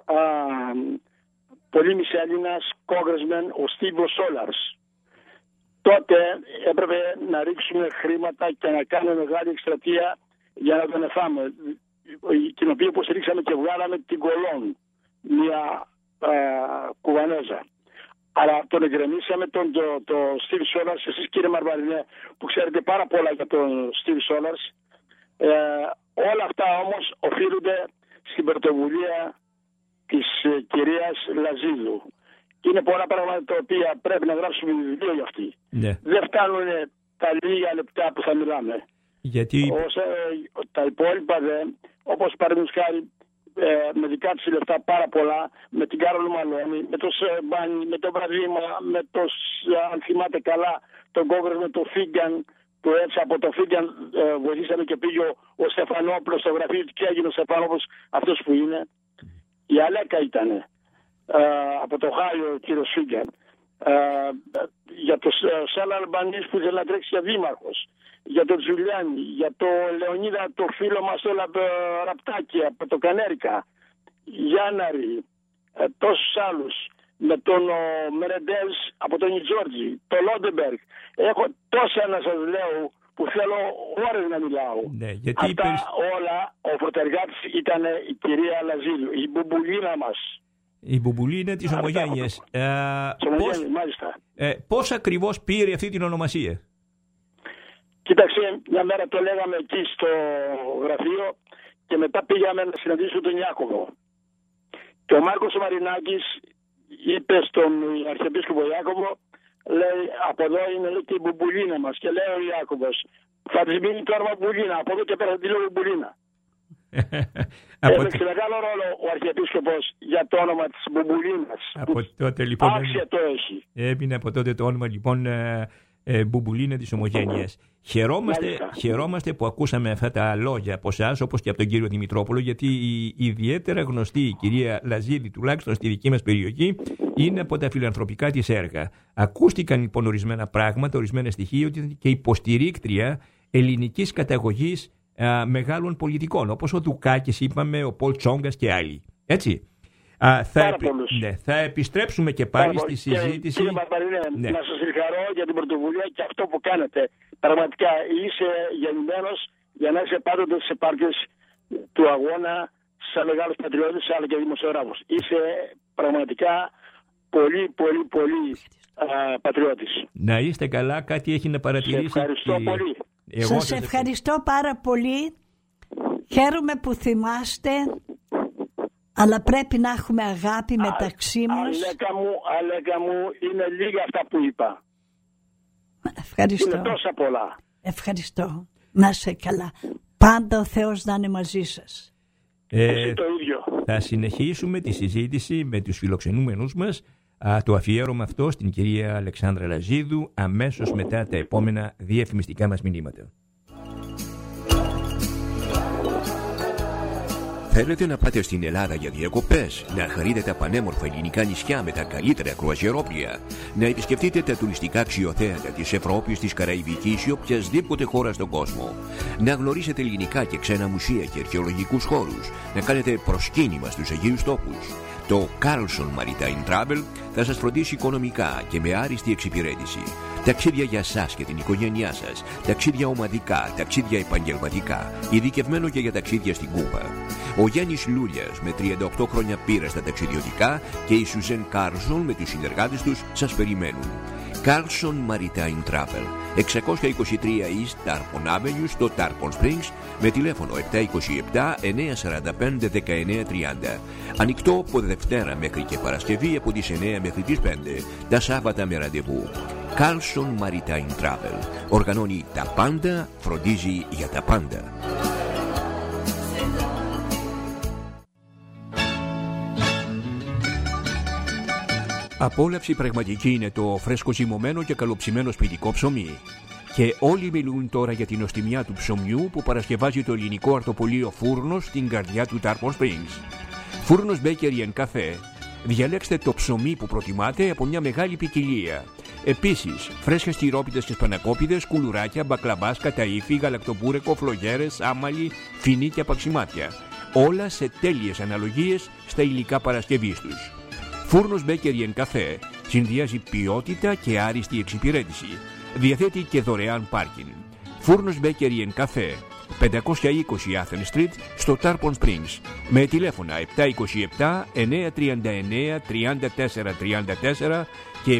S8: πολύμης Έλληνας congressman, ο Στίβο Σόλαρς. Τότε έπρεπε να ρίξουμε χρήματα και να κάνουμε μεγάλη εκστρατεία για να τον εφάμε, την οποία υποστηρίξαμε και βγάλαμε την Κολόν, μια Κουβανέζα. Αλλά τον εγκρεμίσαμε το Στίβ Σόλαρς. Εσείς κύριε Μαρβαρινέ που ξέρετε πάρα πολλά για τον Στίβ Σόλαρς, όλα αυτά όμως οφείλονται στην πρωτοβουλία της κυρίας Λαζίδου. Και είναι πολλά πράγματα τα οποία πρέπει να γράψουμε βιβλίο για αυτή.
S1: Ναι.
S8: Δεν φτάνουν τα λίγα λεπτά που θα μιλάμε.
S1: Γιατί...
S8: τα υπόλοιπα όπως παραδείγματος χάρη, με δικά της λεφτά πάρα πολλά, με την Κάρολο Μαλώνη, με το Σερμπάνι, με το Βραδίμα, με το, αν θυμάται καλά, τον Κόβερ με το Φίγκαν, που έτσι από το Φίγκαν βοηθήσαμε και πήγε ο Στεφανόπουλος στο γραφείο του και έγινε ο Στεφανόπουλος αυτός που είναι. Η Αλέκα ήταν από το Χάιο ο κύριος Φίγκαν. Για το Σάλα Αλμπανής που ήθελε να τρέξει για δήμαρχος. Για τον Τζουλιάνι, για το Λεωνίδα, το φίλο μας όλα Ραπτάκη από το Κανέρικα, Γιάνναρη, τόσους άλλους, με τον Μερεντέλς από τον Ιτζόρτζι, το Λόντεμπεργκ. Έχω τόσα να σας λέω που θέλω ώρες να μιλάω.
S1: Ναι, γιατί
S8: αυτά όλα ο πρωτεργάτης ήταν η κυρία Λαζίλου, η μπουμπουλίνα μας.
S1: Η μπουμπουλίνα της Ομογένειας.
S8: Μάλιστα.
S1: Πώς ακριβώς πήρε αυτή την ονομασία?
S8: Κοίταξε, μια μέρα το λέγαμε εκεί στο γραφείο και μετά πήγαμε να συναντήσουμε τον Ιάκωβο. Και ο Μάρκος Μαρινάκης είπε στον Αρχιεπίσκοπο Ιάκωβο, λέει, από εδώ είναι και η μπουμπουλίνα μας. Και λέει ο Ιάκωβος, θα της μείνει το όνομα μπουμπουλίνα, από εδώ και πέρα θα τη λέω μπουμπουλίνα. Έπαιξε μεγάλο ρόλο ο Αρχιεπίσκοπος για το όνομα της μπουμπουλίνας.
S1: Από τότε λοιπόν
S8: άξια το έχει.
S1: Έμεινε από τότε το όνομα λοιπόν μπουμπουλίνα της Ομογένειας. Χαιρόμαστε που ακούσαμε αυτά τα λόγια από εσάς, όπως και από τον κύριο Δημητρόπουλο, γιατί η ιδιαίτερα γνωστή η κυρία Λαζίδη, τουλάχιστον στη δική μας περιοχή, είναι από τα φιλανθρωπικά της έργα. Ακούστηκαν λοιπόν ορισμένα πράγματα, ορισμένα στοιχεία, ότι ήταν και υποστηρίκτρια ελληνικής καταγωγής μεγάλων πολιτικών, όπως ο Δουκάκης, είπαμε, ο Πολ Τσόγκας και άλλοι. Έτσι. Θα επιστρέψουμε και πάλι στη συζήτηση.
S8: Κύριε Παπαρινέ, να σας συγχαρώ για την πρωτοβουλία και αυτό που κάνετε. Πραγματικά είσαι γεννημένος για να είσαι πάντοτε στις επάρκειες του αγώνα, σαν μεγάλος πατριώτης αλλά και δημοσιογράφος. Είσαι πραγματικά πολύ πατριώτης.
S1: Να είστε καλά, κάτι έχει να παρατηρήσει.
S8: Σε ευχαριστώ πολύ.
S3: Σας ευχαριστώ πάρα πολύ. Χαίρομαι που θυμάστε. Αλλά πρέπει να έχουμε αγάπη μεταξύ μας.
S8: Αλέκα μου, είναι λίγα αυτά που είπα.
S3: Ευχαριστώ.
S8: Είναι τόσα πολλά.
S3: Ευχαριστώ. Να είσαι καλά. Πάντα ο Θεός να είναι μαζί σας.
S8: Εσύ το ίδιο.
S1: Θα συνεχίσουμε τη συζήτηση με τους φιλοξενούμενους μας, το αφιέρωμα αυτό στην κυρία Αλεξάνδρα Λαζίδου, αμέσως μετά τα επόμενα διαφημιστικά μας μηνύματα. Θέλετε να πάτε στην Ελλάδα για διακοπές, να χαρείτε τα πανέμορφα ελληνικά νησιά με τα καλύτερα κρουαζιερόπλια, να επισκεφτείτε τα τουριστικά αξιοθέατα της Ευρώπης, της Καραϊβικής ή οποιασδήποτε χώρα στον κόσμο, να γνωρίσετε ελληνικά και ξένα μουσεία και αρχαιολογικούς χώρους, να κάνετε προσκύνημα στους Αγίους Τόπους. Το Carlson Maritime Travel θα σας φροντίσει οικονομικά και με άριστη εξυπηρέτηση. Ταξίδια για σας και την οικογένειά σας, ταξίδια ομαδικά, ταξίδια επαγγελματικά, ειδικευμένο και για ταξίδια στην Κούβα. Ο Γιάννης Λούλιας με 38 χρόνια πείρα στα ταξιδιωτικά και η Σουζέν Κάρλσον με τους συνεργάτες τους σας περιμένουν. Carlson Maritime Travel, 623 East Tarpon Avenue στο Tarpon Springs, με τηλέφωνο 727-945-1930. Ανοιχτό από Δευτέρα μέχρι και Παρασκευή από τις 9 μέχρι τις 5, τα Σάββατα με ραντεβού. Carlson Maritime Travel οργανώνει τα πάντα, φροντίζει για τα πάντα. Απόλαυση πραγματική είναι το φρέσκο ζυμωμένο και καλοψημένο σπιτικό ψωμί. Και όλοι μιλούν τώρα για την νοστιμιά του ψωμιού που παρασκευάζει το ελληνικό αρτοπολείο Φούρνος στην καρδιά του Tarpon Springs. Φούρνος Bakery and Cafe. Διαλέξτε το ψωμί που προτιμάτε από μια μεγάλη ποικιλία. Επίσης, φρέσκες τυρόπιτες και σπανακόπιτες, κουλουράκια, μπακλαμπάς, καταΐφι, γαλακτοπούρεκο, φλογέρες, άμαλι, φινί και απαξιμάτια. Όλα σε τέλειες αναλογίες στα υλικά παρασκευής τους. Φούρνος Bakery and Cafe συνδυάζει ποιότητα και άριστη εξυπηρέτηση. Διαθέτει και δωρεάν πάρκινγκ. Φούρνος Bakery and Cafe, 520 Athens Street στο Tarpon Springs, με τηλέφωνα 727-939-3434 και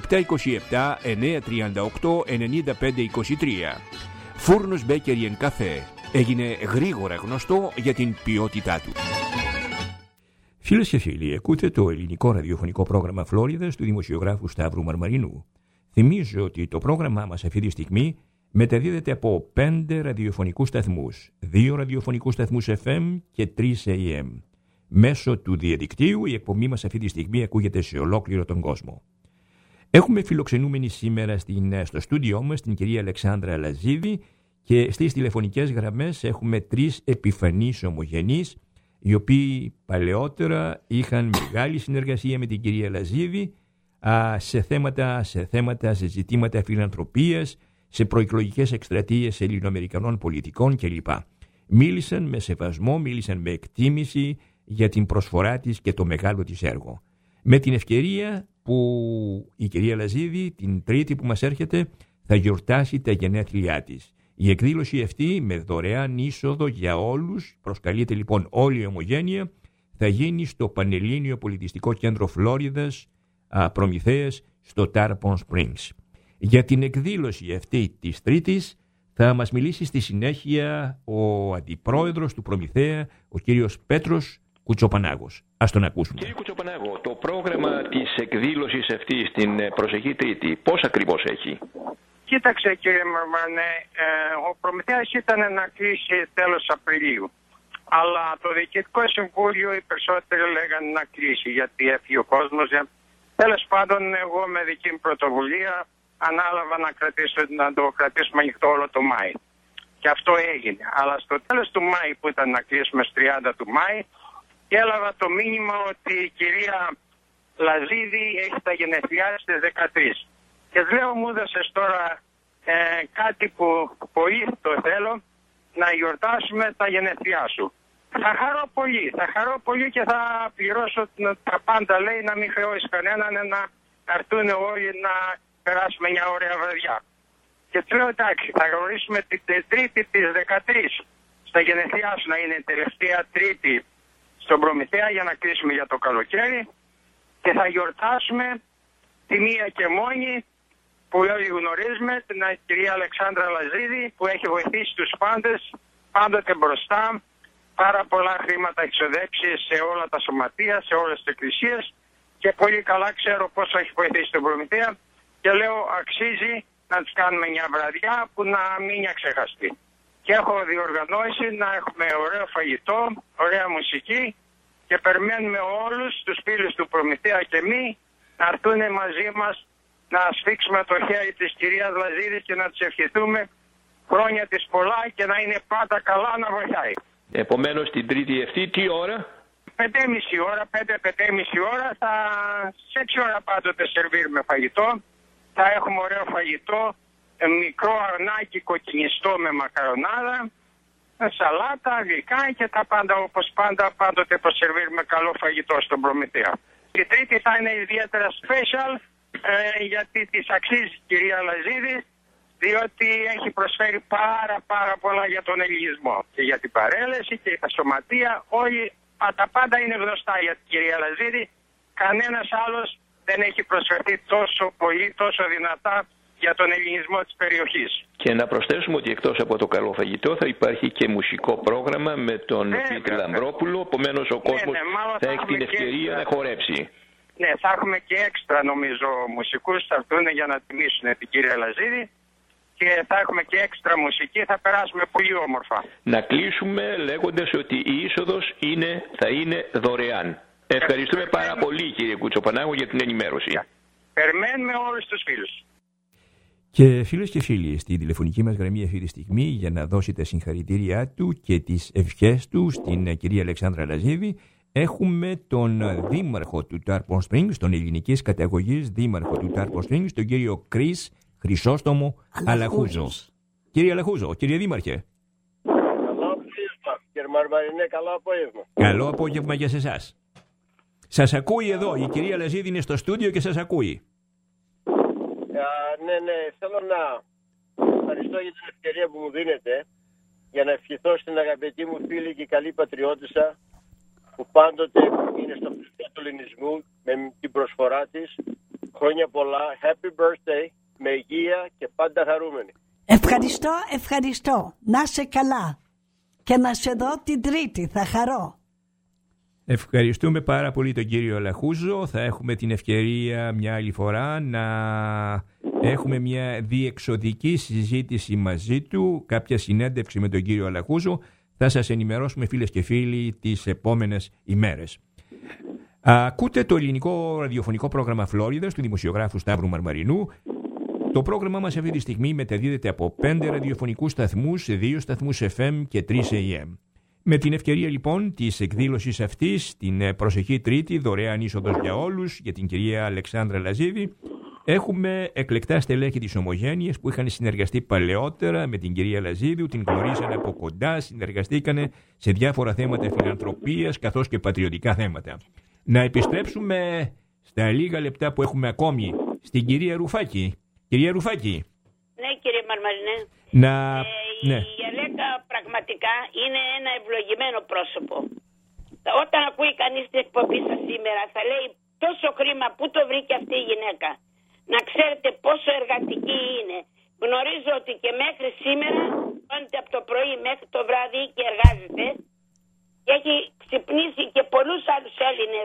S1: 727-938-9523. Φούρνος Bakery and Cafe έγινε γρήγορα γνωστό για την ποιότητά του. Φίλες και φίλοι, ακούτε το ελληνικό ραδιοφωνικό πρόγραμμα Φλόριδας του δημοσιογράφου Σταύρου Μαρμαρινού. Θυμίζω ότι το πρόγραμμά μας αυτή τη στιγμή μεταδίδεται από 5 ραδιοφωνικούς σταθμούς, 2 ραδιοφωνικούς σταθμούς FM και 3 AM. Μέσω του διαδικτύου η εκπομπή μας αυτή τη στιγμή ακούγεται σε ολόκληρο τον κόσμο. Έχουμε φιλοξενούμενη σήμερα στο στούντιό μας την κυρία Αλεξάνδρα Λαζίδη και στις τηλεφωνικές γραμμές έχουμε 3 επιφανείς ομογενείς, οι οποίοι παλαιότερα είχαν μεγάλη συνεργασία με την κυρία Λαζίδη σε ζητήματα φιλανθρωπίας, σε προεκλογικές εκστρατείες ελληνοαμερικανών πολιτικών κλπ. Μίλησαν με σεβασμό, μίλησαν με εκτίμηση για την προσφορά της και το μεγάλο της έργο. Με την ευκαιρία που η κυρία Λαζίδη την Τρίτη που μας έρχεται θα γιορτάσει τα γενέθλιά της. Η εκδήλωση αυτή με δωρεάν είσοδο για όλους, προσκαλείται λοιπόν όλη η ομογένεια, θα γίνει στο Πανελλήνιο Πολιτιστικό Κέντρο Φλόριδας Προμηθέας στο Tarpon Springs. Για την εκδήλωση αυτή της Τρίτης θα μας μιλήσει στη συνέχεια ο αντιπρόεδρος του Προμηθέα, ο κύριος Πέτρος Κουτσοπανάγος. Ας τον ακούσουμε.
S9: Κύριε Κουτσοπανάγο, το πρόγραμμα της εκδήλωσης αυτής την προσεχή Τρίτη, πώς ακριβώς έχει?
S10: Κοίταξε κύριε Μαρμανέ, ο Προμηθέας ήταν να κλείσει τέλος Απριλίου. Αλλά το Διοικητικό Συμβούλιο οι περισσότεροι λέγανε να κλείσει γιατί έφυγε ο κόσμος. Τέλος πάντων εγώ με δική μου πρωτοβουλία ανάλαβα να το κρατήσουμε ανοιχτό όλο το Μάη. Και αυτό έγινε. Αλλά στο τέλος του Μάη που ήταν να κλείσουμε στις 30 του Μάη έλαβα το μήνυμα ότι η κυρία Λαζίδη έχει τα γενεθλιά στις 13. Και λέω μου έδωσες τώρα κάτι που πολύ το θέλω, να γιορτάσουμε τα γενεθλιά σου. Θα χαρώ πολύ και θα πληρώσω τα πάντα, λέει, να μην χρεώσεις κανέναν, να έρθουν όλοι να περάσουμε μια ωραία βραδιά. Και του λέω εντάξει, θα γνωρίσουμε την Τρίτη της 13 στα γενεθλιά σου να είναι η τελευταία Τρίτη στον Προμηθέα για να κλείσουμε για το καλοκαίρι και θα γιορτάσουμε τη μία και μόνη που όλοι γνωρίζουμε, την κυρία Αλεξάνδρα Λαζίδη που έχει βοηθήσει τους πάντες πάντοτε μπροστά. Πάρα πολλά χρήματα εξοδέψει σε όλα τα σωματεία, σε όλες τις εκκλησίες και πολύ καλά ξέρω πόσο έχει βοηθήσει τον Προμηθέα και λέω αξίζει να τους κάνουμε μια βραδιά που να μην ξεχαστεί. Και έχω διοργανώσει να έχουμε ωραίο φαγητό, ωραία μουσική και περιμένουμε όλους τους φίλους του Προμηθέα και εμείς να έρθουν μαζί μας να σφίξουμε το χέρι της κυρίας Λαζίδης και να τους ευχηθούμε χρόνια της πολλά και να είναι πάντα καλά να βοηθάει.
S9: Επομένως την Τρίτη αυτή τι ώρα?
S10: 5,5 ώρα, 5-5,5 ώρα, σε 6 ώρα πάντοτε σερβίρουμε φαγητό. Θα έχουμε ωραίο φαγητό, μικρό αρνάκι κοκκινιστό με μακαρονάδα, σαλάτα, γλυκά και τα πάντα όπως πάντα πάντοτε το σερβίρουμε καλό φαγητό στον Προμηθέα. Η Τρίτη θα είναι ιδιαίτερα special γιατί της αξίζει η κυρία Λαζίδη, διότι έχει προσφέρει πάρα πολλά για τον ελληνισμό και για την παρέλαση και τα σωματεία. Όλοι τα πάντα είναι γνωστά για την κυρία Λαζίδη. Κανένας άλλος δεν έχει προσφερθεί τόσο πολύ, τόσο δυνατά για τον ελληνισμό της περιοχής.
S9: Και να προσθέσουμε ότι εκτός από το καλό φαγητό θα υπάρχει και μουσικό πρόγραμμα με τον Πίτη Λαμπρόπουλο, επομένως ο κόσμος θα έχει την ευκαιρία να χορέψει.
S10: Ναι, θα έχουμε και έξτρα νομίζω μουσικούς, θα έρθουν για να τιμήσουν την κυρία Λαζίδη. Και θα έχουμε και έξτρα μουσική, θα περάσουμε πολύ όμορφα.
S9: Να κλείσουμε λέγοντας ότι η είσοδος θα είναι δωρεάν. Ευχαριστούμε πάρα πολύ κύριε Κουτσοπανάγου για την ενημέρωση.
S10: Περιμένουμε όλους τους φίλους.
S1: Και φίλες και φίλοι, στη τηλεφωνική μας γραμμή αυτή τη στιγμή για να δώσει τα συγχαρητήριά του και τις ευχές του στην κυρία Αλεξάνδρα Λαζίδη έχουμε τον δήμαρχο του Tarpon Springs, τον ελληνικής καταγωγής δήμαρχο του Tarpon Springs, τον κύριο Χρυσόστομο Αλαχούζο. Κύριε Αλαχούζο, κύριε Δήμαρχε.
S11: Καλό απόγευμα, κύριε Μαρμαρινέ, καλό απόγευμα.
S1: Καλό απόγευμα για εσάς. Σας ακούει εδώ, η κυρία Λαζίδη είναι στο στούντιο και σας ακούει.
S11: Ναι, θέλω να ευχαριστώ για την ευκαιρία που μου δίνετε για να ευχηθώ στην αγαπητή μου φίλη και καλή πατριώτισσα που πάντοτε είναι στο πλευρό του ελληνισμού με την προσφορά της. Χρόνια πολλά, happy birthday, με υγεία και πάντα χαρούμενη.
S3: Ευχαριστώ. Να σε καλά. Και να σε δω την Τρίτη, θα χαρώ.
S1: Ευχαριστούμε πάρα πολύ τον κύριο Λαχούζο. Θα έχουμε την ευκαιρία μια άλλη φορά να έχουμε μια διεξοδική συζήτηση μαζί του, κάποια συνέντευξη με τον κύριο Λαχούζο. Θα σας ενημερώσουμε, φίλες και φίλοι, τις επόμενες ημέρες. Ακούτε το ελληνικό ραδιοφωνικό πρόγραμμα Φλόριδας του δημοσιογράφου Σταύρου Μαρμαρινού. Το πρόγραμμά μας αυτή τη στιγμή μεταδίδεται από 5 ραδιοφωνικούς σταθμούς, 2 σταθμούς FM και 3 AM. Με την ευκαιρία λοιπόν της εκδήλωσης αυτής, την προσεχή Τρίτη, δωρεάν είσοδος για όλους, για την κυρία Αλεξάνδρα Λαζίδη, έχουμε εκλεκτά στελέχη της Ομογένειας που είχαν συνεργαστεί παλαιότερα με την κυρία Λαζίδη, την γνωρίζανε από κοντά, συνεργαστήκανε σε διάφορα θέματα φιλανθρωπίας καθώς και πατριωτικά θέματα. Να επιστρέψουμε στα λίγα λεπτά που έχουμε ακόμη στην κυρία Ρουφάκη. Κυρία Ρουφάκη.
S6: Ναι, κύριε Μαρμαρινέ.
S1: Ναι.
S6: Η Αλέκα πραγματικά είναι ένα ευλογημένο πρόσωπο. Όταν ακούει κανείς την εκπομπή σας σήμερα θα λέει τόσο κρίμα, πού το βρήκε αυτή η γυναίκα. Να ξέρετε πόσο εργατική είναι. Γνωρίζω ότι και μέχρι σήμερα πάνε από το πρωί μέχρι το βράδυ και εργάζεται και έχει ξυπνήσει και πολλούς άλλους Έλληνες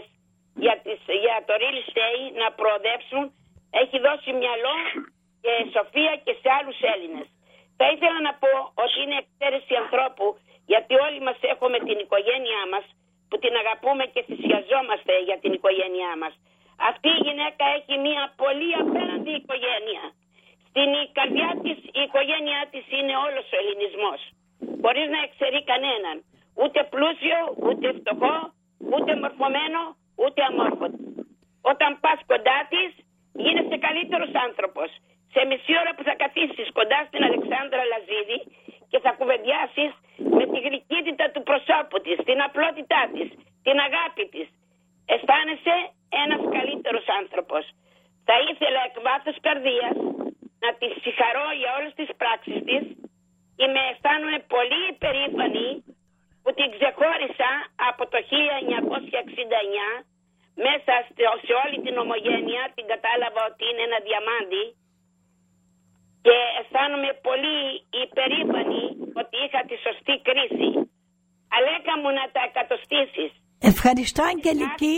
S6: για το real estate να προοδεύσουν. Έχει δώσει μυαλό και σοφία και σε άλλους Έλληνες. Θα ήθελα να πω ότι είναι εξαίρεση ανθρώπου, γιατί όλοι μας έχουμε την οικογένειά μας που την αγαπούμε και θυσιαζόμαστε για την οικογένειά μας. Αυτή η γυναίκα έχει μια πολύ απέναντι οικογένεια. Στην καρδιά της η οικογένειά της είναι όλος ο ελληνισμός. Χωρίς να εξαιρεί κανέναν. Ούτε πλούσιο, ούτε φτωχό, ούτε μορφωμένο, ούτε αμόρφωτο. Όταν πας κοντά της γίνεσαι καλύτερος άνθρωπος. Σε μισή ώρα που θα καθίσεις κοντά στην Αλεξάνδρα Λαζίδη και θα κουβεντιάσεις με τη γλυκύτητα του προσώπου της, την απλότητά της, την αγάπη της, αισθάνεσαι ένας καλύτερος άνθρωπος. Θα ήθελα εκ βάθους καρδίας να τη συγχαρώ για όλες τις πράξεις της και με αισθάνομαι πολύ υπερήφανη που την ξεχώρισα από το 1969 μέσα σε όλη την Ομογένεια, την κατάλαβα ότι είναι ένα διαμάντι και αισθάνομαι πολύ υπερήφανη ότι είχα τη σωστή κρίση. Αλέκα μου, να τα εκατοστήσεις.
S3: Ευχαριστώ, Αγγελική.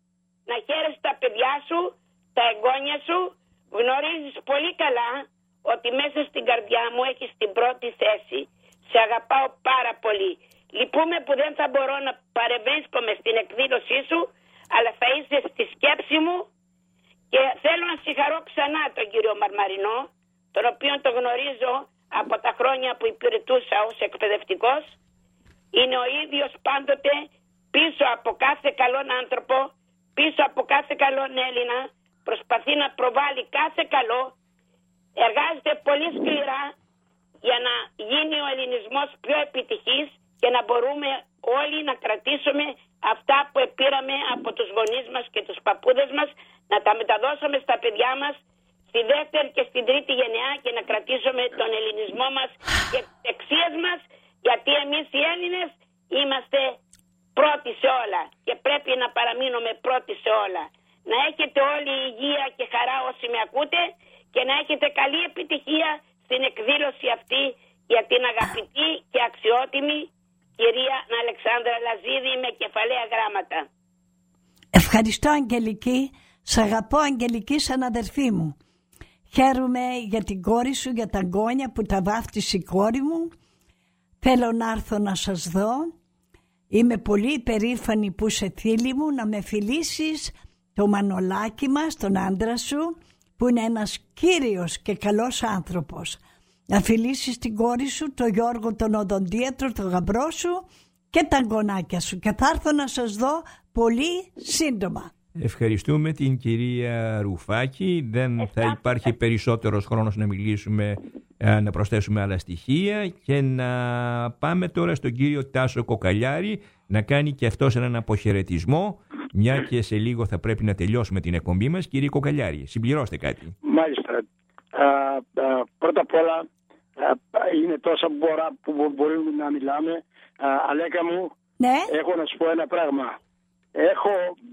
S6: Να χαίρεσαι τα παιδιά σου, τα εγγόνια σου. Γνωρίζεις πολύ καλά ότι μέσα στην καρδιά μου έχεις την πρώτη θέση. Σε αγαπάω πάρα πολύ. Λυπούμε που δεν θα μπορώ να παρεμβρίσκομαι στην εκδήλωσή σου, αλλά θα είσαι στη σκέψη μου και θέλω να συγχαρώ ξανά τον κύριο Μαρμαρινό, τον οποίο το γνωρίζω από τα χρόνια που υπηρετούσα ως εκπαιδευτικός. Είναι ο ίδιος πάντοτε πίσω από κάθε καλόν άνθρωπο, πίσω από κάθε καλόν Έλληνα, προσπαθεί να προβάλλει κάθε καλό, εργάζεται πολύ σκληρά για να γίνει ο ελληνισμός πιο επιτυχής και να μπορούμε όλοι να κρατήσουμε αυτά που επήραμε από τους γονείς μας και τους παππούδες μας, να τα μεταδώσουμε στα παιδιά μας, στη δεύτερη και στην τρίτη γενεά και να κρατήσουμε τον ελληνισμό μας και τις αξίες μας, γιατί εμείς οι Έλληνες είμαστε πρώτοι σε όλα και πρέπει να παραμείνουμε πρώτοι σε όλα. Να έχετε όλη υγεία και χαρά όσοι με ακούτε και να έχετε καλή επιτυχία στην εκδήλωση αυτή για την αγαπητή και αξιότιμη κυρία Αλεξάνδρα Λαζίδη με κεφαλαία γράμματα.
S3: Ευχαριστώ, Αγγελική. Σ' αγαπώ, Αγγελική, σαν αδερφή μου. Χαίρομαι για την κόρη σου, για τα γόνια που τα βάφτισε η κόρη μου. Θέλω να έρθω να σας δω. Είμαι πολύ υπερήφανη που είσαι φίλη μου, να με φιλήσεις το Μανολάκι μας, τον άντρα σου, που είναι ένας κύριος και καλός άνθρωπος. Να φιλήσεις την κόρη σου, τον Γιώργο τον οδοντίατρο, τον γαμπρό σου και τα γονάκια σου. Και θα έρθω να σας δω πολύ σύντομα.
S1: Ευχαριστούμε την κυρία Ρουφάκη. Δεν θα υπάρχει περισσότερος χρόνος να μιλήσουμε, να προσθέσουμε άλλα στοιχεία και να πάμε τώρα στον κύριο Τάσο Κοκαλιάρη να κάνει και αυτός έναν αποχαιρετισμό, μια και σε λίγο θα πρέπει να τελειώσουμε την εκπομπή μας. Κύριε Κοκαλιάρη, συμπληρώστε κάτι.
S8: Μάλιστα. Πρώτα απ' όλα είναι τόσα που μπορούμε να μιλάμε. Αλέκα μου,
S3: ναι.
S8: Έχω να σου πω ένα πράγμα. Έχω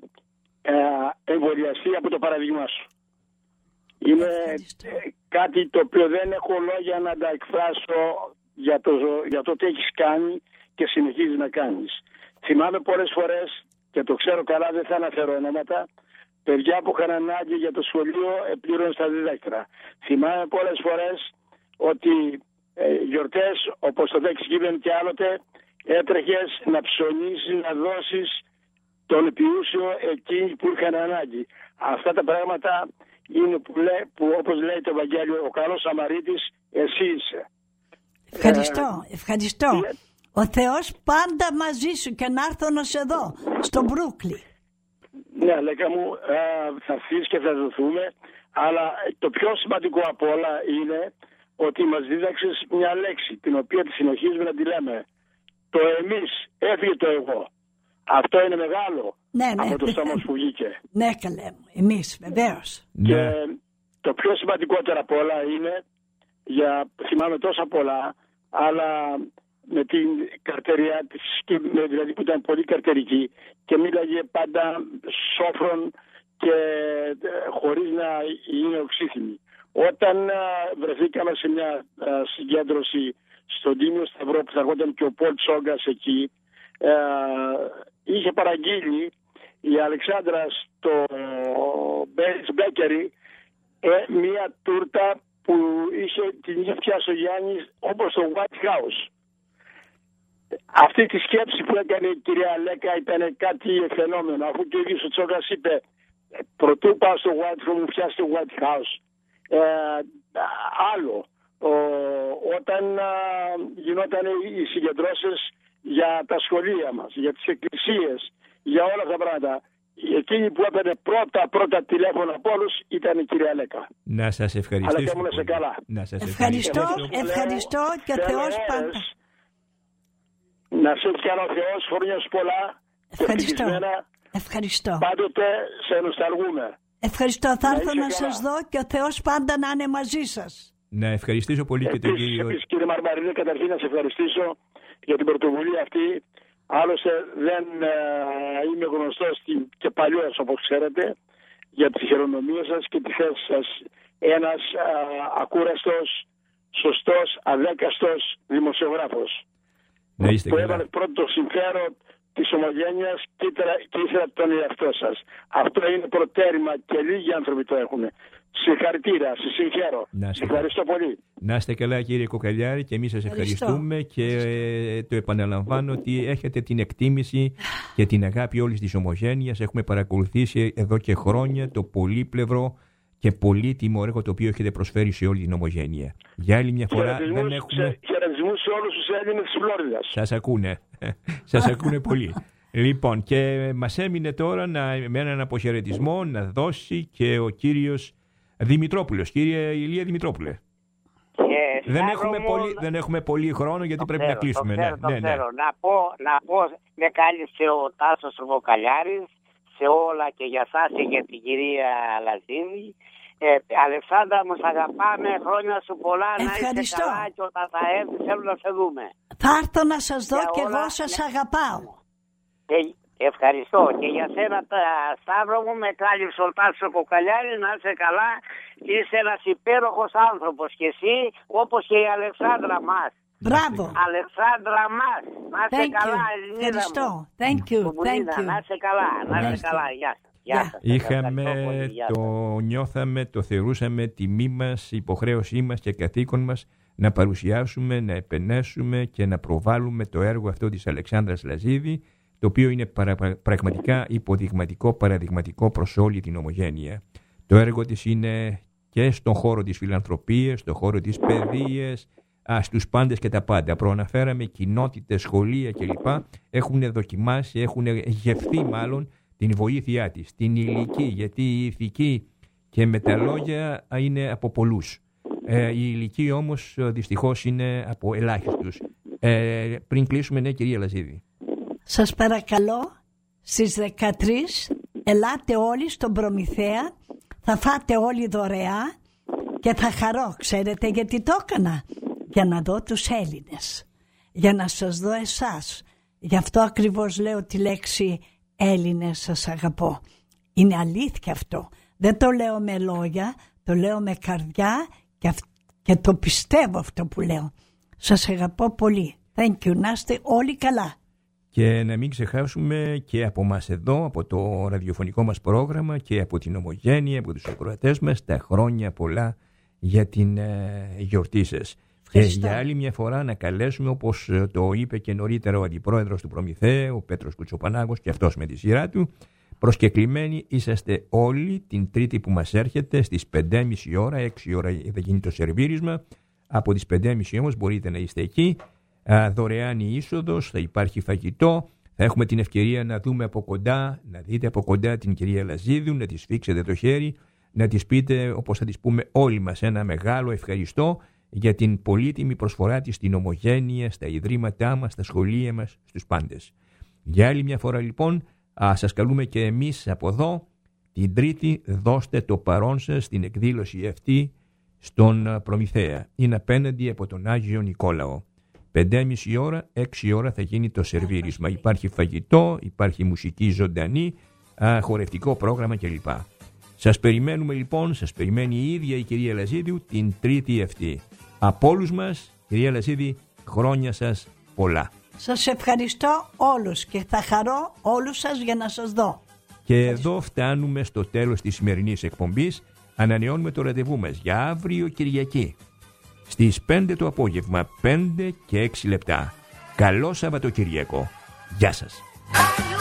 S8: εμβολιαστεί από το παραδείγμα σου. Είναι κάτι το οποίο δεν έχω λόγια να τα εκφράσω για το τι έχεις κάνει και συνεχίζεις να κάνεις. Θυμάμαι πολλές φορές και το ξέρω καλά, δεν θα αναφέρω ονόματα, παιδιά που είχαν ανάγκη για το σχολείο επλήρωναν στα δίδακτρα. Θυμάμαι πολλές φορές ότι γιορτές όπως το Thanksgiving και άλλοτε έτρεχες να ψωνίσεις, να δώσεις τον πιούσιο εκείνοι που είχαν ανάγκη. Αυτά τα πράγματα είναι που όπως λέει το Ευαγγέλιο, ο καλός Σαμαρίτης εσύ είσαι.
S3: Ευχαριστώ. Ο Θεός πάντα μαζί σου και να έρθω να σε δω στο Μπρούκλι.
S8: Ναι, Λέκα μου, θα έρθεις και θα δοθούμε, αλλά το πιο σημαντικό από όλα είναι ότι μας δίδαξες μια λέξη, την οποία τη συνεχίζουμε να τη λέμε. Το εμείς, έφυγε το εγώ. Αυτό είναι μεγάλο από το στόμα που βγήκε.
S3: Ναι, καλέ μου, εμείς, βεβαίως.
S8: Και το πιο σημαντικότερο από όλα είναι, θυμάμαι τόσα πολλά, αλλά με την καρτεριά της, δηλαδή που ήταν πολύ καρτερική και μίλαγε πάντα σόφρον και χωρίς να είναι οξύθυμη. Όταν βρεθήκαμε σε μια συγκέντρωση στον Τίμιο Σταυρό που θα έρχονταν και ο Πολ Τσόγκας εκεί, είχε παραγγείλει η Αλεξάνδρα στο Μπέρις Μπέκερι μια τούρτα που την είχε φτιάσει ο Γιάννης όπως το White House. Αυτή τη σκέψη που έκανε η κυρία Λέκα ήταν κάτι φαινόμενο, αφού και ο ίδιος ο Τσόγκας είπε πρωτού πάω στο White House μου φτιάσει το White House. Άλλο, όταν γινόταν οι συγκεντρώσεις για τα σχολεία μας, για τις εκκλησίες, για όλα αυτά τα πράγματα, εκείνη που έπαιρνε πρώτα τηλέφωνο από όλους ήταν η κυρία Λέκα.
S1: Να σας ευχαριστήσω.
S8: Αλλά και μου σε καλά.
S1: Να σας
S3: ευχαριστώ και ο Θεός πάντα.
S8: Να σε ευχαριστώ ο Θεός, χρόνια σου πολλά.
S3: Ευχαριστώ.
S8: Πάντοτε σε νοσταλγούμε.
S3: Ευχαριστώ, θα έρθω να σας δω και ο Θεός πάντα να είναι μαζί σας.
S1: Να ευχαριστήσω πολύ και τον κύριο.
S8: Επίσης, κύριε Μαρμαρινή, καταρχήν να σε ευχαριστήσω για την πρωτοβουλία αυτή. Άλλωστε δεν είμαι γνωστός και παλιός όπως ξέρετε για τις χειρονομίες σας και τη θέση σας. Ένας ακούραστος, σωστός, αδέκαστος δημοσιογράφος.
S1: Να είστε
S8: που
S1: καλά.
S8: έβαλε πρώτο το συμφέρον της ομογένειας και ήθελα τον εαυτό σας. Αυτό είναι προτέρημα και λίγοι άνθρωποι το έχουν. Συγχαρητήρια, σας συγχαίρω. Ευχαριστώ πολύ.
S1: Να είστε καλά κύριε Κοκαλιάρη και εμείς σας ευχαριστούμε και το επαναλαμβάνω ότι έχετε την εκτίμηση και την αγάπη όλης της ομογένειας. Έχουμε παρακολουθήσει εδώ και χρόνια το πολύπλευρο και πολύτιμο έργο το οποίο έχετε προσφέρει σε όλη την ομογένεια. Για άλλη μια φορά δεν έχουμε...
S8: Χαιρετισμούς σε όλους τους Έλληνες της Φλόριδας.
S1: Σας ακούνε. Σας ακούνε πολύ. Λοιπόν, και μας έμεινε τώρα με έναν αποχαιρετισμό να δώσει και ο κύριος Δημητρόπουλος. Κύριε Ηλία Δημητρόπουλε. Δεν έχουμε πολύ χρόνο γιατί πρέπει να κλείσουμε.
S7: Το ξέρω. Να πω, με κάλεσε ο Τάσος ο Κοκαλιάρης σε όλα και για σας και για την κυρία Λαζίδη. Αλεξάνδρα μου, σ' αγαπάμε, χρόνια σου πολλά.
S3: Ευχαριστώ.
S7: Να είσαι καλά και όταν θα έρθει θέλω να σε δούμε.
S3: Θα έρθω να σας δω και εγώ σας αγαπάω.
S7: Ευχαριστώ και για σένα Σταύρο μου, με κάλυψε ο Τάσος ο Κοκαλιάρης, να είσαι καλά και είσαι ένας υπέροχος άνθρωπος και εσύ όπως και η Αλεξάνδρα μας.
S3: Μπράβο.
S7: Αλεξάνδρα μας, να είσαι καλά Ελληνίδα.
S3: Ευχαριστώ. Thank you.
S7: Να είσαι καλά, Γεια σας.
S1: Νιώθαμε, το θεωρούσαμε τιμή μας, υποχρέωσή μας και καθήκον μας να παρουσιάσουμε, να επενέσουμε και να προβάλλουμε το έργο αυτό της Αλεξάνδρας Λαζίδη, το οποίο είναι πραγματικά υποδειγματικό, παραδειγματικό προς όλη την ομογένεια. Το έργο της είναι και στον χώρο της φιλανθρωπίας, στον χώρο της παιδείας, στους πάντες και τα πάντα. Προαναφέραμε κοινότητες, σχολεία κλπ. Έχουν δοκιμάσει, έχουν γευθεί μάλλον την βοήθειά της, την υλική, γιατί η ηθική και με τα λόγια είναι από πολλούς. Η υλική όμως δυστυχώς είναι από ελάχιστους. Πριν κλείσουμε, ναι κυρία Λαζίδη.
S3: Σας παρακαλώ, στις 13 ελάτε όλοι στον Προμηθέα, θα φάτε όλοι δωρεά και θα χαρώ, ξέρετε γιατί το έκανα? Για να δω τους Έλληνες, για να σας δω εσάς. Γι' αυτό ακριβώς λέω τη λέξη Έλληνες σας αγαπώ. Είναι αλήθεια αυτό. Δεν το λέω με λόγια, το λέω με καρδιά και το πιστεύω αυτό που λέω. Σας αγαπώ πολύ. Thank you. Να είστε όλοι καλά.
S1: Και να μην ξεχάσουμε και από μας εδώ, από το ραδιοφωνικό μας πρόγραμμα και από την Ομογένεια, από τους ακροατές μας, τα χρόνια πολλά για την γιορτή σας. Και για άλλη μια φορά να καλέσουμε, όπως το είπε και νωρίτερα ο αντιπρόεδρος του Προμηθέα, ο Πέτρος Κουτσοπανάγος, και αυτός με τη σειρά του, προσκεκλημένοι είσαστε όλοι την Τρίτη που μας έρχεται στις 5.30 ώρα, 6 ώρα θα γίνει το σερβίρισμα, από τις 5.30 όμως μπορείτε να είστε εκεί, δωρεάν η είσοδος, θα υπάρχει φαγητό, θα έχουμε την ευκαιρία να δούμε από κοντά, να δείτε από κοντά την κυρία Λαζίδου, να της σφίξετε το χέρι, να της πείτε, όπως θα της πούμε όλοι μας, ένα μεγάλο ευχαριστώ για την πολύτιμη προσφορά της στην Ομογένεια, στα ιδρύματά μας, στα σχολεία μας, στους πάντες. Για άλλη μια φορά λοιπόν, σας καλούμε και εμείς από εδώ, την Τρίτη δώστε το παρόν σας στην εκδήλωση αυτή στον Προμηθέα. Είναι απέναντι από τον Άγιο Νικόλαο. 5.30 ώρα, 6 ώρα θα γίνει το σερβίρισμα. Υπάρχει φαγητό, υπάρχει μουσική ζωντανή, χορευτικό πρόγραμμα κλπ. Σας περιμένουμε λοιπόν, σας περιμένει η ίδια η κυρία Λαζίδου την Τρίτη αυτή. Από όλους μας, κυρία Λαζίδη, χρόνια σας πολλά.
S3: Σας ευχαριστώ όλους και θα χαρώ όλους σας για να σας δω.
S1: Και εδώ φτάνουμε στο τέλος της σημερινής εκπομπής. Ανανεώνουμε το ραντεβού μας για αύριο Κυριακή στις 5 το απόγευμα, 5 και 6 λεπτά. Καλό Σαββατοκύριακο. Γεια σας.